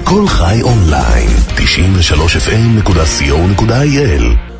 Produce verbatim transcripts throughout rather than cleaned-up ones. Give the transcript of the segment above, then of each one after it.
כל חי אונליין, תשעים ושלוש אף אם נקודה סי או נקודה איי אל.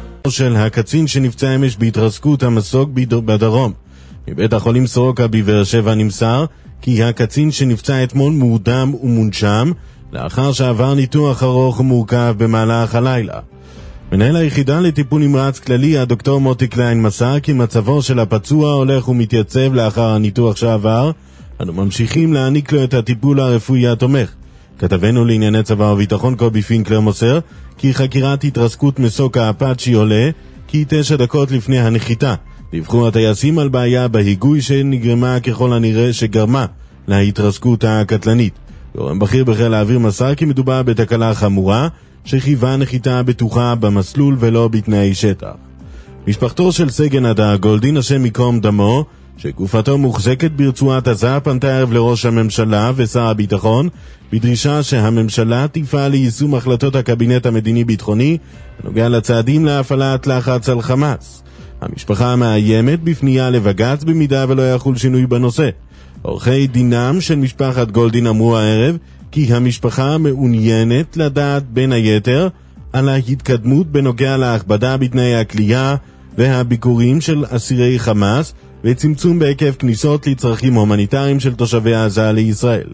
של הקצין שנפצע אמש בהתרסקות המסוק בדרום. מבית החולים סורוקה בבאר שבע נמסר כי הקצין שנפצע אתמול מורדם ומונשם לאחר שעבר ניתוח ארוך ומורכב במהלך הלילה. מנהל היחידה לטיפול נמרץ כללי, הדוקטור מוטי קליין, מסר כי מצבו של הפצוע הולך ומתייצב לאחר הניתוח שעבר. אנו ממשיכים להעניק לו את הטיפול הרפואי התומך. כתבנו לענייני צבא וביטחון קובי פינקלר מוסר כי חקירת התרסקות מסוק האפאצ'י עולה כי תשע דקות לפני הנחיתה דיווחו הטייסים על בעיה בהיגוי שנגרמה ככל הנראה שגרמה להתרסקות הקטלנית. גורם בכיר בחיל האוויר מסר כי מדובר בתקלה חמורה שחייבה נחיתה בטוחה במסלול ולא בתנאי שטח. משפחתו של סגן הדר גולדין, השם מקום דמו, שגופתו מוחזקת ברצועת עזה, פנתה ערב לראש הממשלה ושר הביטחון בדרישה שהממשלה תפעל ליישום החלטות הקבינט המדיני-ביטחוני בנוגע לצעדים להפעלת לחץ על חמאס. המשפחה מאיימת בפנייה לבג"ץ במידה ולא יחול שינוי בנושא. עורכי דינם של משפחת גולדין אמרו הערב כי המשפחה מעוניינת לדעת בין היתר על ההתקדמות בנוגע להכבדה בתנאי הכלייה והביקורים של אסירי חמאס וצמצום בהיקף כניסות לצרכים הומניטריים של תושבי עזה לישראל.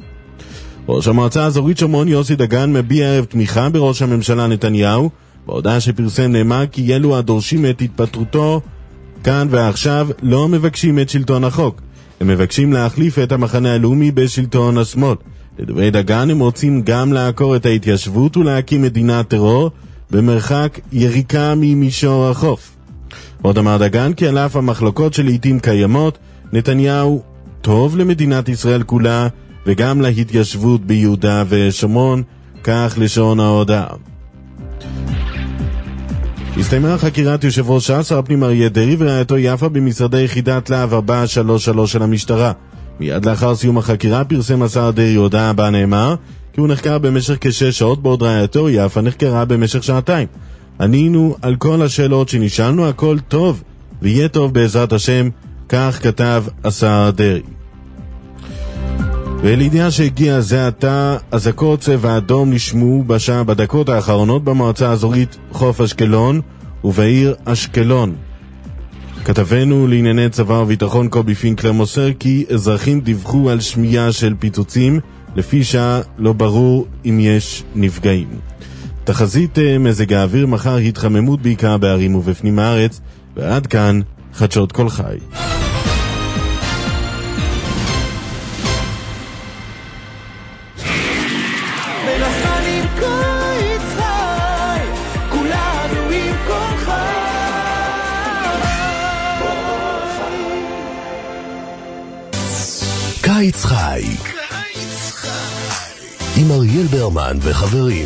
ראש המועצה האזורית שומרון יוסי דגן מביע ערב תמיכה בראש הממשלה נתניהו. בהודעה שפרסם נאמר כי אלו הדורשים את התפטרותו כאן ועכשיו לא מבקשים את שלטון החוק. הם מבקשים להחליף את המחנה הלאומי בשלטון השמאל. לדברי דגן הם רוצים גם לעקור את ההתיישבות ולהקים מדינת טרור במרחק יריקה ממישור החוף. עוד אמר דגן כי על אף המחלוקות שלעיתים קיימות, נתניהו טוב למדינת ישראל כולה וגם להתיישבות ביהודה ושומרון, כך לשון ההודעה. הסתיימה חקירת יושב ראש ש"ס, שר הפנים אריה דרעי ורעייתו יפה במשרדי יחידת להב ארבע שלוש שלוש של המשטרה. מיד לאחר סיום החקירה פרסם השר דרעי הודעה בה נאמר כי הוא נחקר במשך כשש שעות, בעוד רעייתו יפה נחקרה במשך שעתיים. ענינו על כל השאלות שנשאלנו, הכל טוב ויהיה טוב בעזרת השם, כך כתב השר דרעי. ולידיעה שהגיע זה עתה, אזעקות צבע אדום נשמעו בשעה בדקות האחרונות במועצה האזורית חוף אשקלון ובעיר אשקלון. כתבנו לענייני צבא וביטחון קובי פינקלר מוסר כי אזרחים דיווחו על שמיעה של פיצוצים, לפי שעה לא ברור אם יש נפגעים. תחזית מזג האוויר מחר התחממות בעיקר בערים ובפנים הארץ, ועד כאן חדשות כל חי. קיץ חי עם אריאל ברמן וחברים.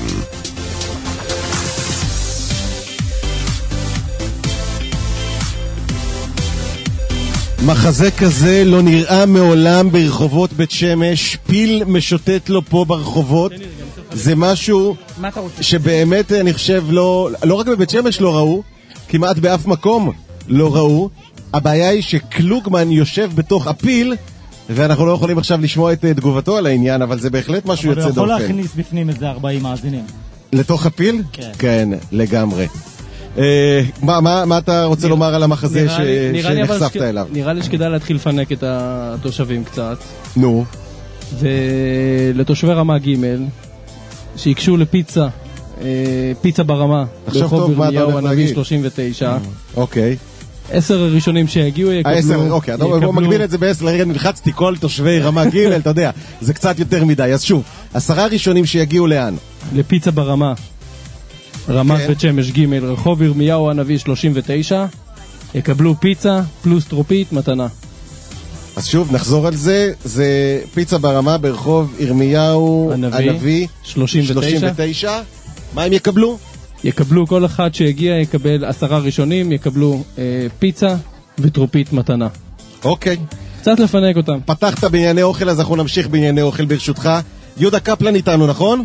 מחזה כזה לא נראה מעולם ברחובות בית שמש, פיל משוטט לו פה ברחובות. זה משהו שבאמת אני חושב לא, לא רק בבית שמש לא ראו, כמעט באף מקום לא ראו. הבעיה היא שקלוגמן יושב בתוך הפיל ואנחנו לא יכולים עכשיו לשמוע את תגובתו על העניין, אבל זה בהחלט משהו יוצא דופן. אבל הוא יכול להכניס בפנים איזה ארבעים מאזינים. לתוך הפיל? כן. כן, לגמרי. מה, מה, מה אתה רוצה לומר על המחזה שנחשפת אליו? נראה לי שכדאי להתחיל לפנק את התושבים קצת. נו. ולתושבי רמה ג' שיקשו לפיצה, פיצה ברמה, ברחוב ירמיהו הנביא שלושים ותשע. אוקיי. עשר הראשונים שיגיעו יקבלו... העשר, אוקיי, אתה מגביל את זה בעשר, לרגע נלחצתי כל תושבי רמה ג', אתה יודע, זה קצת יותר מדי. אז שוב, עשרה הראשונים שיגיעו לאן? לפיצה ברמה, רמת בית שמש ג', רחוב ירמיהו הנביא שלושים ותשע, יקבלו פיצה פלוס טרופית מתנה. אז שוב, נחזור על זה, זה פיצה ברמה ברחוב ירמיהו הנביא שלושים ותשע. מה הם יקבלו? יקבלו, כל אחד שיגיע יקבל, עשרה ראשונים יקבלו אה, פיצה וטרופית מתנה. אוקיי. קצת לפנק אותם. פתחת בענייני אוכל, אז אנחנו נמשיך בענייני אוכל ברשותך. יהודה קפלן איתנו, נכון?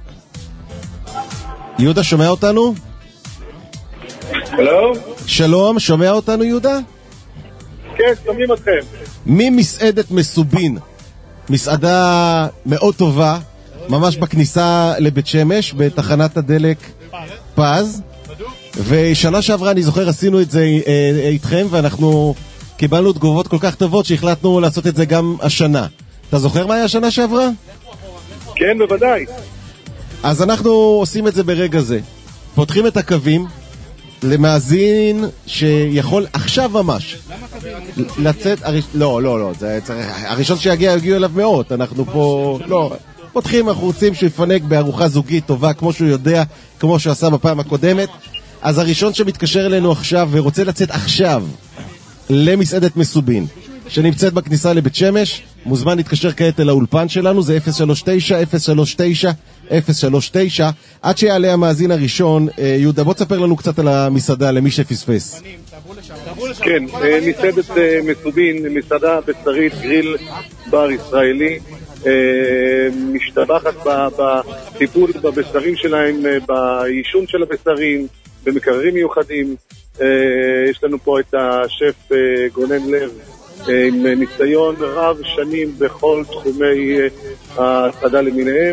יהודה, שומע אותנו? שלום. שלום, שומע אותנו יהודה? כן, שומעים אתכם. ממסעדת מסובין, מסעדה מאוד טובה, ממש בכניסה לבית שמש, בתחנת הדלק פז. ושנה שעברה, אני זוכר, עשינו את זה איתכם, ואנחנו קיבלנו תגובות כל כך טובות שהחלטנו לעשות את זה גם השנה. אתה זוכר מה היה השנה שעברה? כן, בוודאי. אז אנחנו עושים את זה ברגע זה. פותחים את הקווים למאזין שיכול עכשיו ממש לצאת, לא, לא, לא, זה צריך, הראשון שיגיע יגיעו אליו מאות, אנחנו פה, לא, פותחים, אנחנו רוצים שיפנק בארוחה זוגית טובה, כמו שהוא יודע, כמו שהוא עשה בפעם הקודמת. אז הראשון שמתקשר אלינו עכשיו ורוצה לצאת עכשיו למסעדת מסובין שנמצאת בכניסה לבית שמש, מוזמן להתקשר כעת אל האולפן שלנו, זה אפס שלוש תשע אפס שלוש תשע אפס שלוש תשע. עד שיעלה המאזין הראשון, יהודה, בוא תספר לנו קצת על המסעדה למי שפספס. כן, מסעדת מסובין, מסעדה בשרית, גריל בר ישראלי, משתבחת בטיפול בבשרים שלהם, באישון של הבשרים, במקררים מיוחדים. יש לנו פה את השף גונן לב עם ניסיון רב שנים בכל תחומי ההסעדה למיניהם.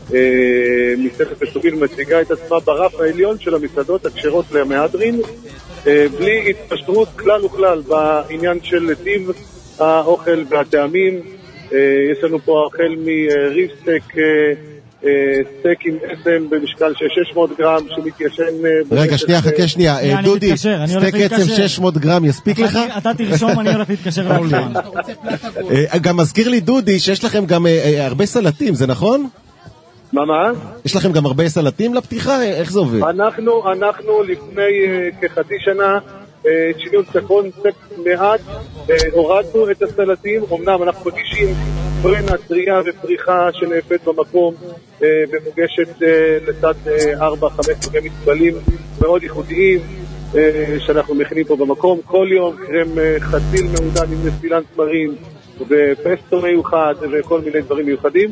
מסעדת מסובין מציגה את עצמה ברף העליון של המסעדות הכשרות למהדרין, בלי התפשטות כלל וכלל בעניין של טיב האוכל והטעמים. יש לנו פה החל מריב סטייק, סטייק עם אסם במשקל של שש מאות גרם שמתיישן. רגע, שנייה, חכה שנייה, דודי, סטייק אסם שש מאות גרם יספיק לך? אתה תרשום, אני הולך להתקשר לאולפן. גם מזכיר לי דודי שיש לכם גם הרבה סלטים, זה נכון? מה מה? יש לכם גם הרבה סלטים לפתיחה? איך זה עובד? אנחנו, אנחנו לפני כחצי שנה שינינו את הקונספט מעט, הורדנו את הסלטים. אמנם אנחנו מגישים פרנה טריה ופריחה שנאפת במקום ומוגשת לצד ארבע חמש סוגי מצבלים מאוד ייחודיים שאנחנו מכינים פה במקום כל יום, קרם חציל מעודן עם נסילן תמרים ופסטו מיוחד וכל מיני דברים מיוחדים.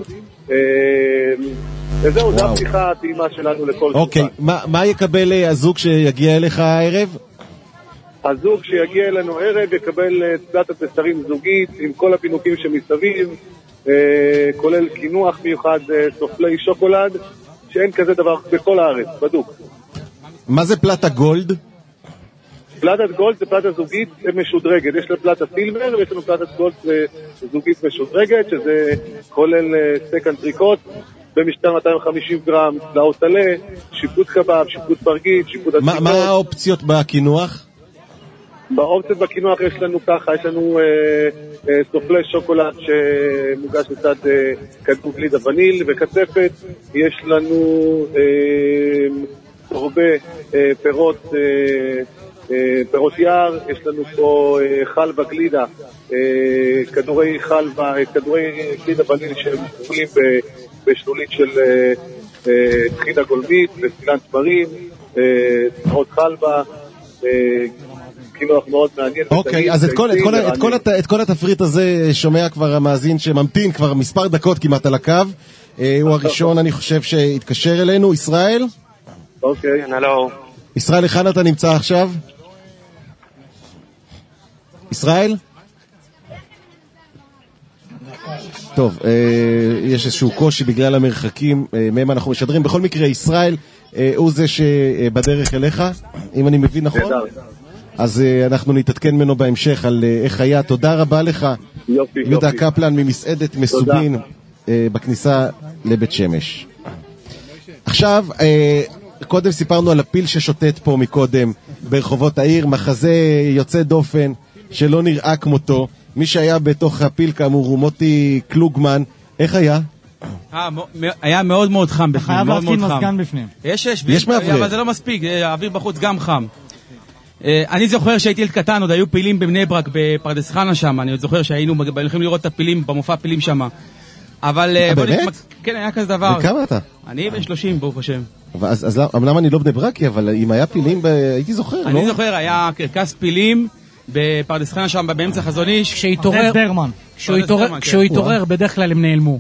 וזהו, זו הפתיחה הטעימה שלנו לכל סופה. אוקיי, מה יקבל הזוג שיגיע אליך הערב? הזוג שיגיע אלינו ערב יקבל צלחת בשרים זוגית עם כל הפינוקים שמסביב, כולל קינוח מיוחד, סופלי שוקולד, שאין כזה דבר בכל הארץ, בדוק. מה זה פלטה גולד? פלטת גולד זה פלטה זוגית משודרגת. יש לה פלטה סילבר ויש לנו פלטת גולד זוגית משודרגת, שזה כולל סטייק אנטריקוט במשטר מאתיים וחמישים גרם, צלעות עלה, שיפוט קבב, שיפוט פרגית, שיפוט אנטריקוט. מה האופציות בקינוח? באופציות בקינוח יש לנו ככה, יש לנו אה, אה, סופלי שוקולד שמוגש לצד אה, כדור גלידה וניל וקצפת. יש לנו אה, הרבה אה, פירות אה, אה, פירות יער. יש לנו פה אה, חלבה גלידה, אה, כדורי חלבה, כדורי גלידה וניל שמוכלים בשלולית של אה, אה, תחינה גולמית וסילן תמרים, אה, פירות חלבה, אה, קינוח מאוד מעניין. אוקיי, אז את כל התפריט הזה שומע כבר המאזין שממתין כבר מספר דקות כמעט על הקו. הוא הראשון, אני חושב, שהתקשר אלינו. ישראל? אוקיי, הלו. ישראל, היכן אתה נמצא עכשיו? ישראל? טוב, יש איזשהו קושי בגלל המרחקים מהם אנחנו משדרים. בכל מקרה, ישראל הוא זה שבדרך אליך, אם אני מבין נכון? אז אנחנו נתעדכן ממנו בהמשך על איך היה. תודה רבה לך, יופי, יהודה יופי. קפלן ממסעדת מסובין בכניסה לבית שמש. עכשיו, קודם סיפרנו על הפיל ששוטט פה מקודם ברחובות העיר, מחזה יוצא דופן שלא נראה כמותו. מי שהיה בתוך הפיל כאמור הוא מוטי קלוגמן. איך היה? היה מאוד מאוד חם בפנים. חייב להתקין מזגן בפנים. יש, יש, יש מעברר. אבל זה לא מספיק, האוויר בחוץ גם חם. אני זוכר שהייתי ילד קטן, עוד היו פילים בבני ברק, בפרדס חנה שם, אני עוד זוכר שהיינו הולכים לראות את הפילים, במופע פילים שם. אבל... באמת? כן, היה כזה דבר. וכמה אתה? אני בן שלושים, ברוך השם. אז למה אני לא בני ברקי, אבל אם היה פילים, הייתי זוכר, לא? אני זוכר, היה קרקס פילים בפרדס חנה שם, באמצע חזון איש. כשהתעורר, כשהוא התעורר, בדרך כלל הם נעלמו.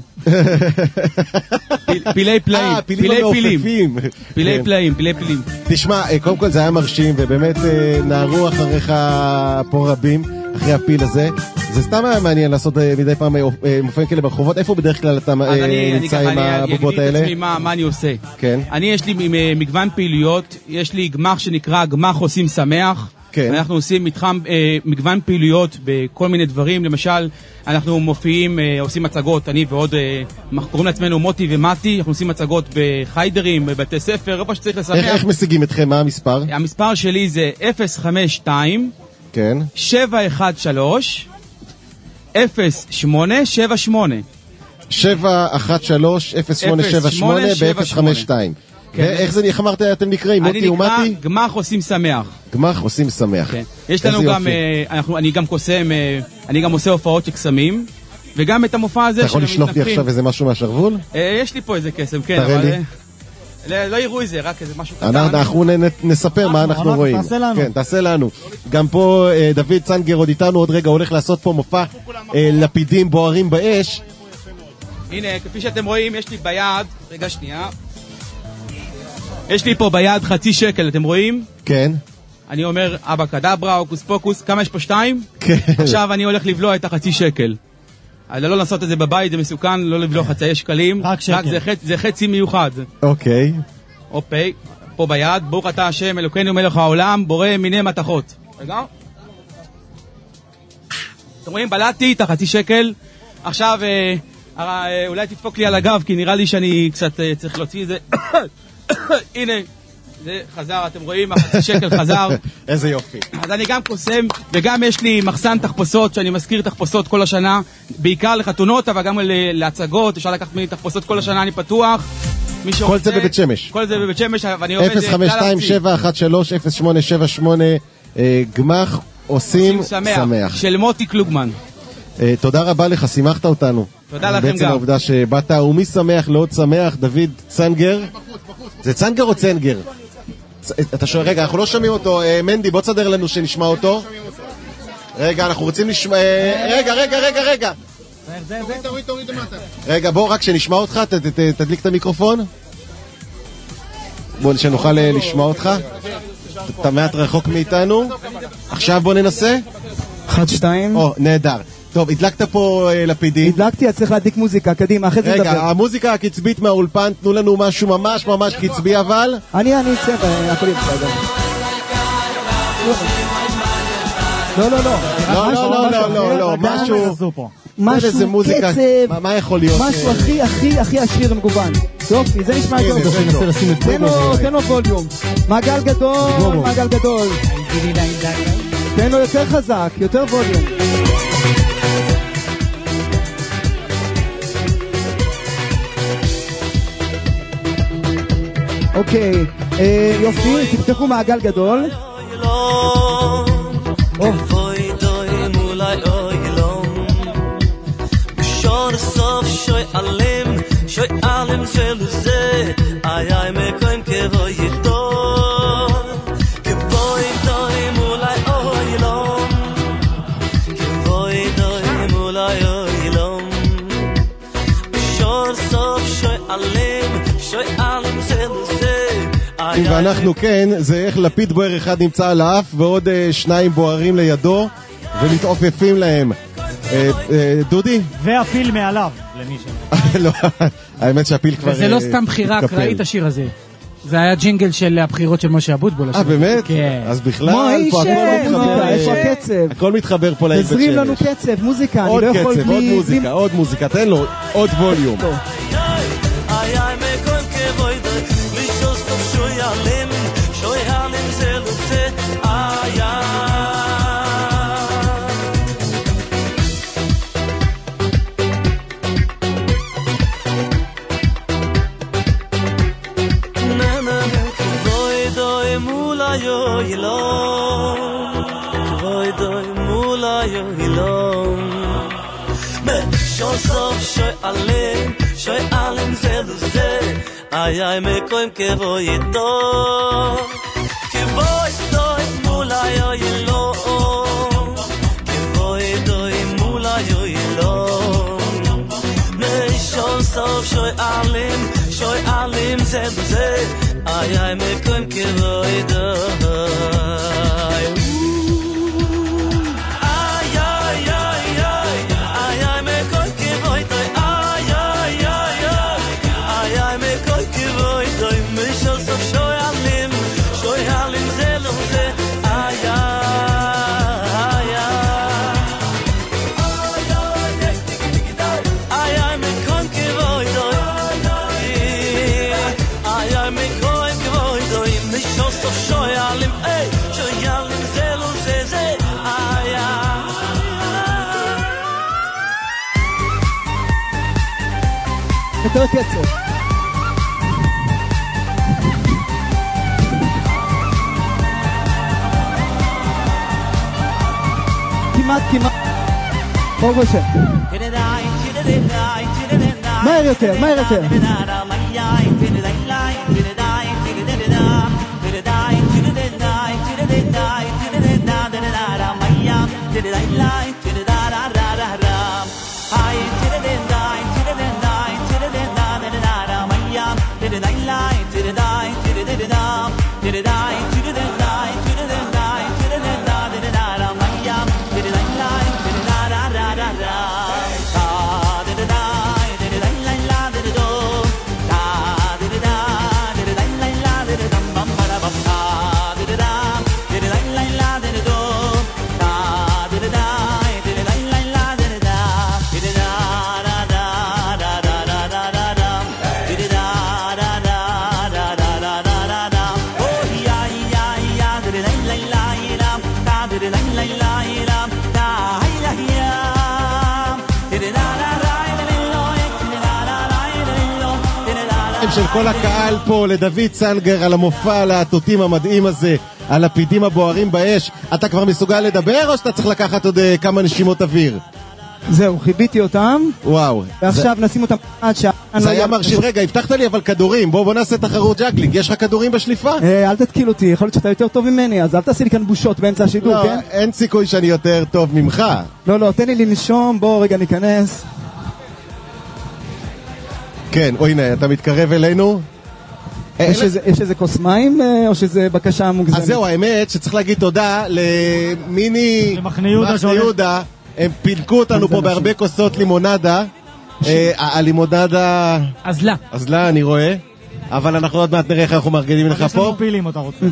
פילי פלאים, פילי פילים. פילי פלאים, פילי פילים. תשמע, קודם כל זה היה מרשים, ובאמת נערו אחריך פה רבים, אחרי הפיל הזה. זה סתם היה מעניין לעשות מדי פעם מופעים כאלה ברחובות. איפה בדרך כלל אתה נמצא עם הבובות האלה? אני אגיד את עצמי מה אני עושה. כן. אני, יש לי מגוון פעילויות, יש לי גמח שנקרא גמח עושים שמח. כן. אנחנו עושים מתחם, מגוון פעילויות בכל מיני דברים. למשל, אנחנו מופיעים, עושים מצגות, אני ועוד, אנחנו קוראים לעצמנו מוטי ומתי, אנחנו עושים מצגות בחיידרים, בבתי ספר, איפה שצריך לשמח. איך, איך משיגים אתכם? מה המספר? המספר שלי זה אפס חמש שתיים כן. שבע אחת שלוש אפס שמונה שבע שמונה שבע אחת שלוש אפס שמונה שבע שמונה ב-אפס חמש שתיים. איך זה, איך אמרת, אתם נקראים? מוטי ומתי? אני נקרא גמח עושים שמח. גמח עושים שמח. יש לנו גם, אני גם קוסם, אני גם עושה הופעות של קסמים, וגם את המופע הזה... אתה יכול לשלוף לי עכשיו איזה משהו מהשרוול? יש לי פה איזה קסם, כן, אבל... לא יראו איזה, רק איזה משהו קטן. אנחנו נספר מה אנחנו רואים. תעשה לנו. כן, תעשה לנו. גם פה דוד צנגר עוד איתנו, עוד רגע הולך לעשות פה מופע לפידים בוערים באש. הנה, כפי שאתם רואים, יש לי ביד, רגע שנייה. יש לי פה ביד חצי שקל, אתם רואים? כן. אני אומר, אבא קדברה, אוקוס פוקוס, כמה יש פה שתיים? כן. עכשיו אני הולך לבלוע את החצי שקל. לא לעשות את זה בבית, זה מסוכן, לא לבלוע חצאי שקלים. רק שקל. רק זה, חצ, זה חצי מיוחד. אוקיי. אוקיי, פה ביד, ברוך אתה השם, אלוקינו מלך העולם, בורא מיני מתכות. רגע. אתם רואים, בלעתי את החצי שקל. עכשיו, אה, אה, אולי תדפוק לי על הגב, כי נראה לי שאני קצת אה, צריך להוציא את זה. הנה, זה חזר, אתם רואים, החצי שקל חזר. איזה יופי. אז אני גם קוסם, וגם יש לי מחסן תחפושות, שאני מזכיר תחפושות כל השנה, בעיקר לחתונות, אבל גם להצגות, אפשר לקחת ממני תחפושות כל השנה, אני פתוח. כל זה בבית שמש. כל זה בבית שמש, ואני עובד אפס חמש שתיים שבע אחת שלוש אפס שמונה שבע שמונה, גמח עושים שמח. של מוטי קלוגמן. תודה רבה לך, שימחת אותנו. תודה לכם גם. בעצם העובדה שבאת, ומי שמח לעוד שמח, דוד צנגר. זה צנגר או צנגר? אתה שואל, רגע, אנחנו לא שומעים אותו. מנדי, בוא תסדר לנו שנשמע אותו. רגע, אנחנו רוצים לשמוע... רגע, רגע, רגע, רגע. תוריד, תוריד למטה. רגע, בוא, רק שנשמע אותך, תדליק את המיקרופון. בוא, שנוכל לשמוע אותך. אתה מעט רחוק מאיתנו. עכשיו בוא ננסה. אחד, שתיים. או, נהדר. טוב, הדלקת פה לפידים. הדלקתי, אז צריך להדליק מוזיקה, קדימה, אחרי זה נדבר. רגע, המוזיקה הקצבית מהאולפן, תנו לנו משהו ממש ממש קצבי אבל. אני, אני אצא, הכל יצא. לא, לא, לא. לא, לא, לא, לא, לא, משהו... משהו קצב, מה יכול להיות? משהו הכי, הכי, הכי עשיר ומגוון. יופי, זה נשמע טוב. תן לו ווליום. מעגל גדול, מעגל גדול. תן לו יותר חזק, יותר ווליום. אוקיי, יופי, תפתחו מעגל גדול. סוף שוי אלם שוי אלם זלוזה איי איי מקוים כבוי ידור כבוי דוי מולי אוילום כבוי דוי מולי אוילום שור סוף שוי אלם שוי אלם זלוזה ואנחנו כן, זה איך לפיד בוער אחד נמצא על האף ועוד שניים בוערים לידו ומתעופפים להם. דודי? והפיל מעליו, למי ש... לא, האמת שהפיל כבר... וזה לא סתם בחירה אקראית השיר הזה. זה היה ג'ינגל של הבחירות של משה אבוטבול. אה, באמת? כן. אז בכלל, פה הכל מתחבר... איפה הקצב? הכל מתחבר פה לעיר בית שמש. תזרים לנו קצב, מוזיקה, אני עוד לא יכול בלי... קצב, עוד מוזיקה, עוד מוזיקה, תן לו עוד ווליום. שוי אלם, שוי אלם זה לזה איי איי מקוים כבוי ידור כבוי דוי מולה יוילו כבוי דוי מולה יוילו משון סוף שוי אלם, שוי אלם זה לזה איי איי מקוים כבוי ידור איי איי איי איי יותר קצב. כמעט, כמעט. ברוך השם. מהר יותר, מהר יותר. של כל הקהל פה לדוד צנגר על המופע, על העטוטים המדהים הזה, על הפידים הבוערים באש. אתה כבר מסוגל לדבר או שאתה צריך לקחת עוד כמה נשימות אוויר? זהו, חיביתי אותם. וואו. ועכשיו זה... נשים אותם עד שעה. זה היה מרשים. רגע, הבטחת לי אבל כדורים. בוא בוא נעשה תחרות ג'אגלינג. יש לך כדורים בשליפה? אה, אל תתקיל אותי, יכול להיות שאתה יותר טוב ממני, אז אל תעשי לי כאן בושות באמצע השידור, לא, כן? אין סיכוי שאני יותר טוב ממך. לא, לא, תן לי לנשום, בוא רגע ניכנס. כן, או הנה, אתה מתקרב אלינו. יש איזה, יש איזה כוס מים, או שזה בקשה מוגזמת? אז זהו, האמת שצריך להגיד תודה למיני למחנה יהודה, יהודה. הם פילקו אותנו פה בהרבה כוסות לימונדה. הלימונדה... אזלה. אזלה, אני רואה. אבל אנחנו עוד מעט נראה איך אנחנו מארגנים לך פה. יש לנו פיל אם אתה רוצה.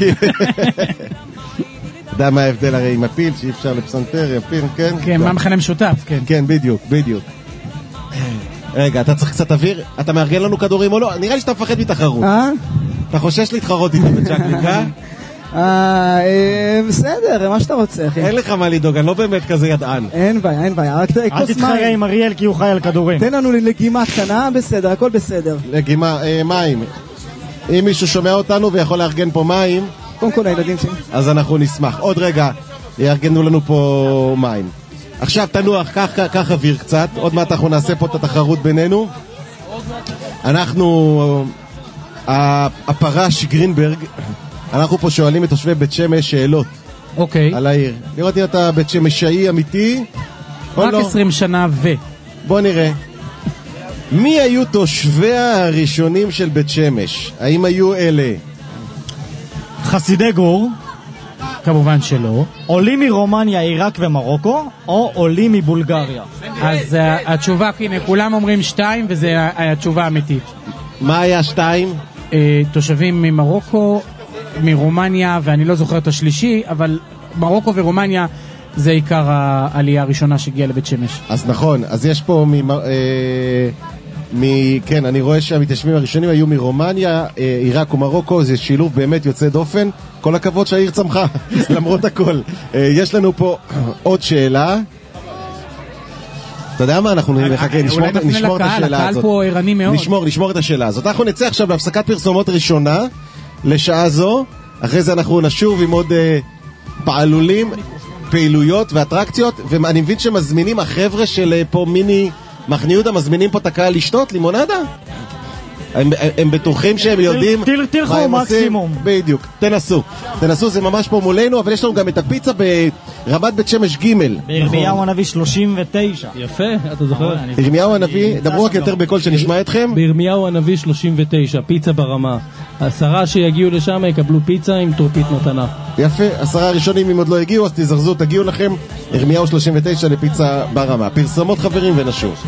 אתה יודע מה ההבדל הרי עם הפיל, שאי אפשר לפסנתר, הפיל, כן? כן, מה מכנה משותף, כן. כן, בדיוק, בדיוק. רגע, אתה צריך קצת אוויר? אתה מארגן לנו כדורים או לא? נראה לי שאתה מפחד מתחרות. אה? אתה חושש להתחרות איתי בג'אגלינג, אה? אה, בסדר, מה שאתה רוצה, אחי. אין לך מה לדאוג, אני לא באמת כזה ידען. אין בעיה, אין בעיה. אל תתחרה עם אריאל כי הוא חי על כדורים. תן לנו לגימה קטנה, בסדר, הכל בסדר. לגימה, מים. אם מישהו שומע אותנו ויכול לארגן פה מים, קודם כל הילדים שלי. אז אנחנו נשמח. עוד רגע, יארגנו לנו פה מים. עכשיו תנוח, קח אוויר קצת. עוד מעט אנחנו נעשה פה את התחרות בינינו. אנחנו, הפרש גרינברג, אנחנו פה שואלים את תושבי בית שמש שאלות. אוקיי. על העיר. לראות אם אתה בית שמשאי אמיתי או רק לא. עשרים שנה ו... בוא נראה. מי היו תושביה הראשונים של בית שמש? האם היו אלה? חסידי גור. כמובן שלא. עולים מרומניה, עיראק ומרוקו, או עולים מבולגריה? אז התשובה, הנה, כולם אומרים שתיים, וזו התשובה האמיתית. מה היה שתיים? תושבים ממרוקו, מרומניה, ואני לא זוכר את השלישי, אבל מרוקו ורומניה זה עיקר העלייה הראשונה שהגיעה לבית שמש. אז נכון, אז יש פה מ... מ... כן, אני רואה שהמתיישבים הראשונים היו מרומניה, עיראק ומרוקו, זה שילוב באמת יוצא דופן. כל הכבוד שהעיר צמחה, למרות הכל. יש לנו פה עוד שאלה. אתה יודע מה? אנחנו נחכה, נשמור את השאלה הזאת. הקהל פה ערני מאוד. נשמור, נשמור את השאלה הזאת. אנחנו נצא עכשיו להפסקת פרסומות ראשונה לשעה זו. אחרי זה אנחנו נשוב עם עוד פעלולים, פעילויות ואטרקציות. ואני מבין שמזמינים החבר'ה של פה מיני מחנה יהודה, מזמינים פה את הקהל לשתות לימונדה? הם, הם בטוחים שהם יודעים מה הם עושים. בדיוק, תנסו תנסו, זה ממש פה מולנו. אבל יש לנו גם את הפיצה ברמת בית שמש ג' בירמיהו הנביא שלושים ותשע. יפה, אתה זוכר? ירמיהו הנביא, דברו רק יותר בקול שנשמע אתכם. בירמיהו הנביא שלושים ותשע, פיצה ברמה. עשרה שיגיעו לשם יקבלו פיצה עם טרופית מתנה. יפה, עשרה הראשונים אם עוד לא הגיעו אז תזרזו, תגיעו לכם. ירמיהו שלושים ותשע לפיצה ברמה. פרסומות חברים ונשוב.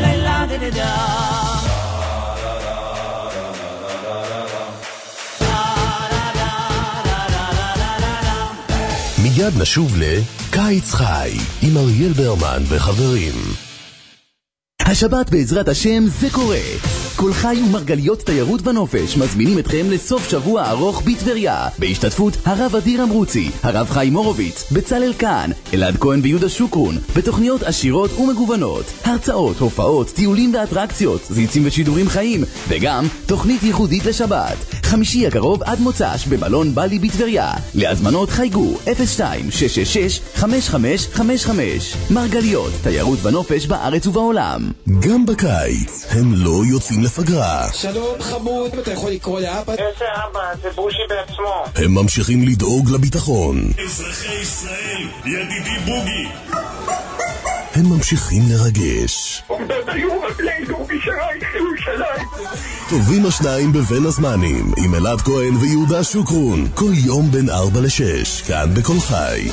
מיד נשוב לקיץ חי עם אריאל ברמן וחברים. השבת בעזרת השם זה קורה. כל חי ומרגליות תיירות ונופש מזמינים אתכם לסוף שבוע ארוך בטבריה, בהשתתפות הרב אדיר אמרוצי, הרב חיים מורוביץ, בצלאל קאן, אלעד כהן ויהודה שוקרון, בתוכניות עשירות ומגוונות, הרצאות, הופעות, טיולים ואטרקציות, זיצים ושידורים חיים, וגם תוכנית ייחודית לשבת. חמישי הקרוב עד מוצ"ש במלון בלי בטבריה. להזמנות חייגו אפס שתיים שש שש שש חמש חמש חמש חמש. מרגליות, תיירות ונופש בארץ ובעולם. גם בקיץ הם לא יוצאים לפגרה. שלום חמוד, אתה יכול לקרוא לאבא? איזה אבא? זה בושי בעצמו. הם ממשיכים לדאוג לביטחון. אזרחי ישראל, ידידי בוגי. הם ממשיכים לרגש. עומדות היו רגלינו בירושלים, ירושלים. טובים השניים בבין הזמנים, עם אלעד כהן ויהודה שוקרון, כל יום בין ארבע לשש, כאן בכל חי.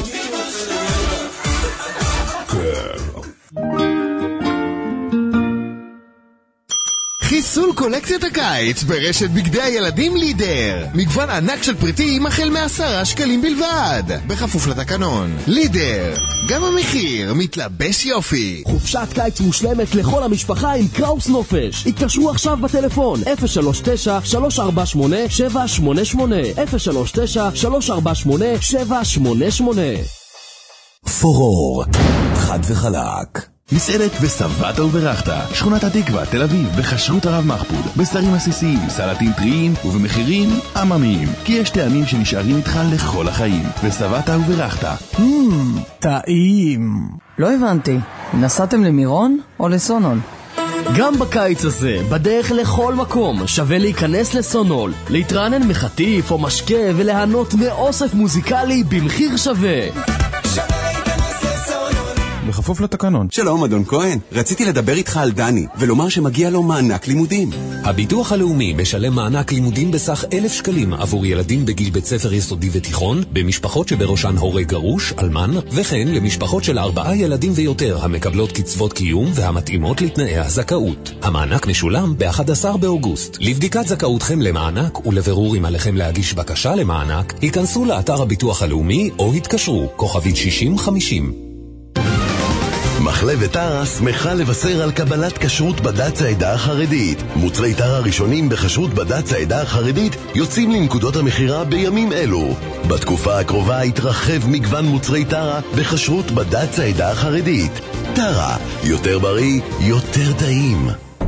חיסול קולקציית הקיץ ברשת בגדי הילדים לידר. מגוון ענק של פריטים החל מעשרה שקלים בלבד, בכפוף לתקנון. לידר, גם המחיר מתלבש יופי. חופשת קיץ מושלמת לכל המשפחה עם קראוס נופש. התקשרו עכשיו בטלפון אפס שלוש תשע שלוש ארבע שמונה שבע שמונה שמונה אפס שלוש תשע שלוש ארבע שמונה שבע שמונה שמונה. פורור, חד וחלק. מסעדת וסבתא וברכתא, שכונת התקווה, תל אביב, בחשרות הרב מחפוד, בשרים עסיסיים, סלטים טריים ובמחירים עממיים, כי יש טעמים שנשארים איתך לכל החיים. וסבתא וברכתא. מmm, טעים. לא הבנתי, נסעתם למירון או לסונול? גם בקיץ הזה, בדרך לכל מקום, שווה להיכנס לסונול, להתרענן מחטיף או משקה ולהנות מאוסף מוזיקלי במחיר שווה. בכפוף לתקנון. שלום אדון כהן, רציתי לדבר איתך על דני ולומר שמגיע לו מענק לימודים. הביטוח הלאומי משלם מענק לימודים בסך אלף שקלים עבור ילדים בגיל בית ספר יסודי ותיכון, במשפחות שבראשן הורה גרוש, אלמן, וכן למשפחות של ארבעה ילדים ויותר המקבלות קצבות קיום והמתאימות לתנאי הזכאות. המענק משולם ב-אחד עשר באוגוסט. לבדיקת זכאותכם למענק ולבירור אם עליכם להגיש בקשה למענק, היכנסו לאתר הביטוח הלאומי או התקשרו כוכבית שישים חמישים. מחלבת טרה שמחה לבשר על קבלת כשרות בד"ץ העדה החרדית. מוצרי טרה ראשונים בכשרות בד"ץ העדה החרדית יוצאים לנקודות המחירה בימים אלו. בתקופה הקרובה יתרחב מגוון מוצרי טרה בכשרות בד"ץ העדה החרדית. טרה, יותר בריא, יותר טעים.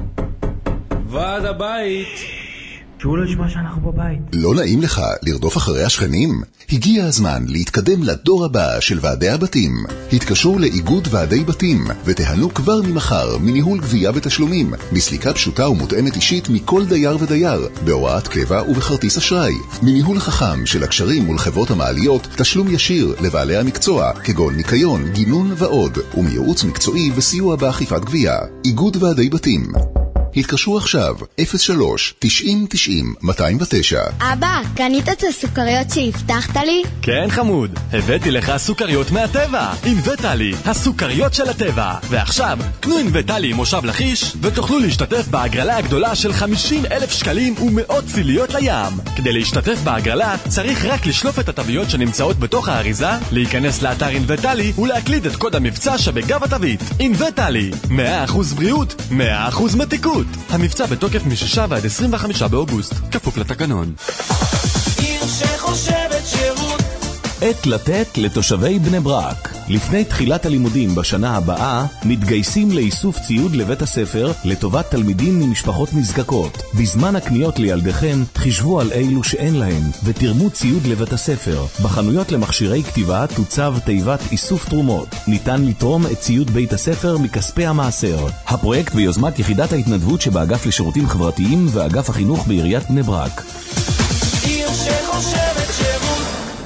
ועד הבית. שהוא לא ישמע שאנחנו בבית. לא נעים לך לרדוף אחרי השכנים? הגיע הזמן להתקדם לדור הבא של ועדי הבתים. התקשרו לאיגוד ועדי בתים ותיהנו כבר ממחר מניהול גבייה ותשלומים, מסליקה פשוטה ומותאמת אישית מכל דייר ודייר, בהוראת קבע ובכרטיס אשראי, מניהול חכם של הקשרים מול חברות המעליות, תשלום ישיר לבעלי המקצוע כגון ניקיון, גינון ועוד, ומייעוץ מקצועי וסיוע באכיפת גבייה. איגוד ועדי בתים. התקשרו עכשיו, אפס שלוש תשעים תשעים מאתיים ותשע. אבא, קנית את הסוכריות שהבטחת לי? כן חמוד, הבאתי לך סוכריות מהטבע, אינווטלי, הסוכריות של הטבע. ועכשיו, קנו אינווטלי עם מושב לחיש ותוכלו להשתתף בהגרלה הגדולה של חמישים אלף שקלים ומאות ציליות לים. כדי להשתתף בהגרלה צריך רק לשלוף את התוויות שנמצאות בתוך האריזה, להיכנס לאתר אינווטלי ולהקליד את קוד המבצע שבגב התווית. אינווטלי, מאה אחוז בריאות, מאה אחוז מתיקות. המבצע בתוקף משישה ועד עשרים וחמישה באוגוסט, כפוף לתקנון. עיר שחושבת שירות. עת לתת לתושבי בני ברק. לפני תחילת הלימודים בשנה הבאה, מתגייסים לאיסוף ציוד לבית הספר לטובת תלמידים ממשפחות נזקקות. בזמן הקניות לילדיכם, חישבו על אילו שאין להם, ותרמו ציוד לבית הספר. בחנויות למכשירי כתיבה תוצב תיבת איסוף תרומות. ניתן לתרום את ציוד בית הספר מכספי המעשר. הפרויקט ביוזמת יחידת ההתנדבות שבאגף לשירותים חברתיים ואגף החינוך בעיריית בני ברק. עיר שחושבת שירות.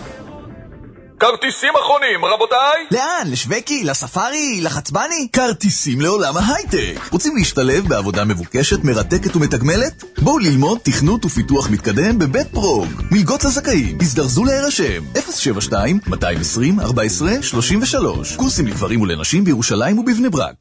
כרטיסים אחרונים, רבותיי! לאן? לשווקי? לספארי? לחצבני? כרטיסים לעולם ההייטק. רוצים להשתלב בעבודה מבוקשת, מרתקת ומתגמלת? בואו ללמוד תכנות ופיתוח מתקדם בבית פרוג. מלגות לזכאים. הזדרזו להירשם. אפס שבע שתיים מאתיים עשרים ארבע עשרה שלושים ושלוש. קורסים לגברים ולנשים בירושלים ובבני ברק.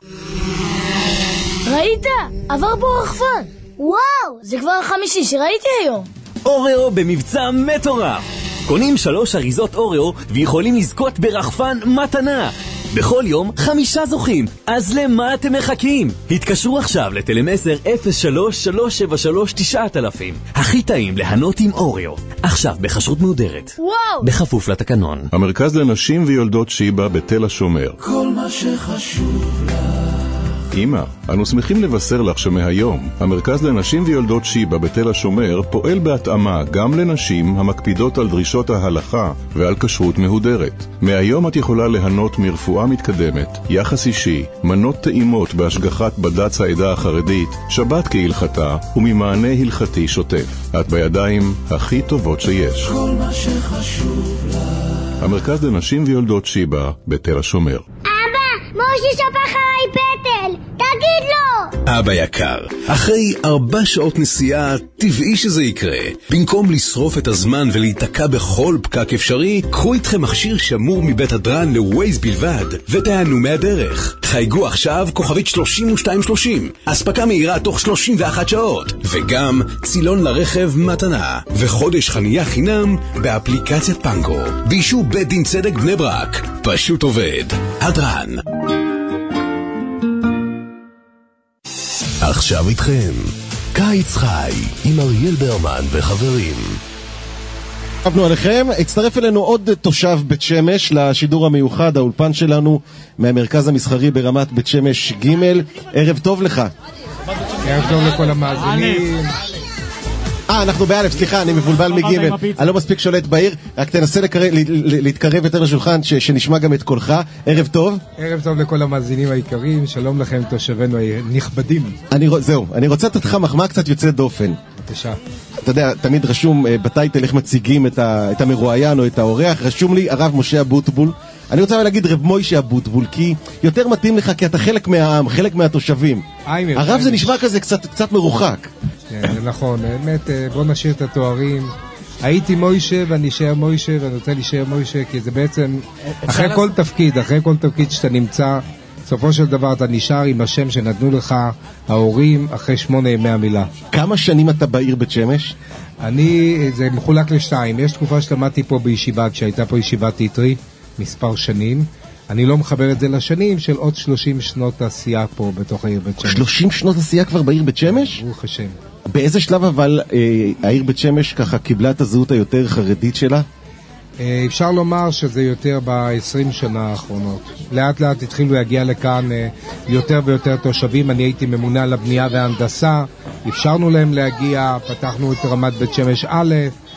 ראית? עבר בו רחפן. וואו, זה כבר החמישי שראיתי היום. אוריו במבצע מטורף. קונים שלוש אריזות אוריו ויכולים לזכות ברחפן מתנה. בכל יום חמישה זוכים. אז למה אתם מחכים? התקשרו עכשיו לטלם עשר אפס שלוש שלוש שבע שלוש תשעת אלפים. הכי טעים ליהנות עם אוריו. עכשיו בחשרות מהודרת. וואו! בכפוף לתקנון. המרכז לנשים ויולדות שיבה בתל השומר. כל מה שחשוב לך. אמא, אנו שמחים לבשר לך שמהיום המרכז לנשים ויולדות שיבה בתל השומר פועל בהתאמה גם לנשים המקפידות על דרישות ההלכה ועל כשרות מהודרת. מהיום את יכולה ליהנות מרפואה מתקדמת, יחס אישי, מנות טעימות בהשגחת בד"ץ העדה החרדית, שבת כהלכתה וממענה הלכתי שוטף. את בידיים הכי טובות שיש. כל מה שחשוב לך. המרכז לנשים ויולדות שיבה בתל השומר. אבא, מושי שפך עליי פטל, תגיד לו! אבא יקר, אחרי ארבע שעות נסיעה, טבעי שזה יקרה. במקום לשרוף את הזמן ולהיתקע בכל פקק אפשרי, קחו איתכם מכשיר שמור מבית הדרן לווייז בלבד, ותענו מהדרך. חייגו עכשיו כוכבית שלושים ושתיים שלושים, אספקה מהירה תוך שלושים ואחת שעות, וגם צילון לרכב מתנה, וחודש חנייה חינם באפליקציית פנגו. באישור בית דין צדק בני ברק, פשוט עובד. הדרן. עכשיו איתכם, קיץ חי עם אריאל ברמן וחברים. עבנו עליכם, הצטרף אלינו עוד תושב בית שמש לשידור המיוחד, האולפן שלנו מהמרכז המסחרי ברמת בית שמש ג'. ערב טוב לך. ערב טוב לכל המאזינים. אה, אנחנו באלף, סליחה, אני מבולבל מגימל. אני לא מספיק שולט בעיר, רק תנסה להתקרב יותר לשולחן, שנשמע גם את קולך. ערב טוב. ערב טוב לכל המאזינים העיקריים, שלום לכם תושבינו הנכבדים. זהו, אני רוצה לתת לך מחמאה קצת יוצאת דופן. בבקשה. אתה יודע, תמיד רשום בטייטל איך מציגים את המרואיין או את האורח, רשום לי הרב משה אבוטבול. אני רוצה להגיד רב מוישה אבוטבול, כי יותר מתאים לך, כי אתה חלק מהעם, חלק מהתושבים. הרב זה נשמע כזה קצת מרוחק. כן, זה נכון, באמת, בוא נשאיר את התוארים. הייתי מוישה ואני אשאר מוישה ואני רוצה להישאר מוישה, כי זה בעצם, אחרי כל תפקיד, אחרי כל תפקיד שאתה נמצא, בסופו של דבר אתה נשאר עם השם שנתנו לך ההורים אחרי שמונה ימי המילה. כמה שנים אתה בעיר בית שמש? אני, זה מחולק לשתיים. יש תקופה שלמדתי פה בישיבה, כשהייתה פה ישיבת תיטרי, מספר שנים. אני לא מחבר את זה לשנים של עוד שלושים שנות עשייה פה בתוך העיר בית שמש. שלושים שנות עשייה כבר בעיר בית שמש? ברוך השם. באיזה שלב אבל אה, העיר בית שמש ככה קיבלה את הזהות היותר חרדית שלה? אה, אפשר לומר שזה יותר ב-עשרים שנה האחרונות. לאט לאט התחילו להגיע לכאן אה, יותר ויותר תושבים. אני הייתי ממונה על הבנייה וההנדסה. אפשרנו להם להגיע, פתחנו את רמת בית שמש א',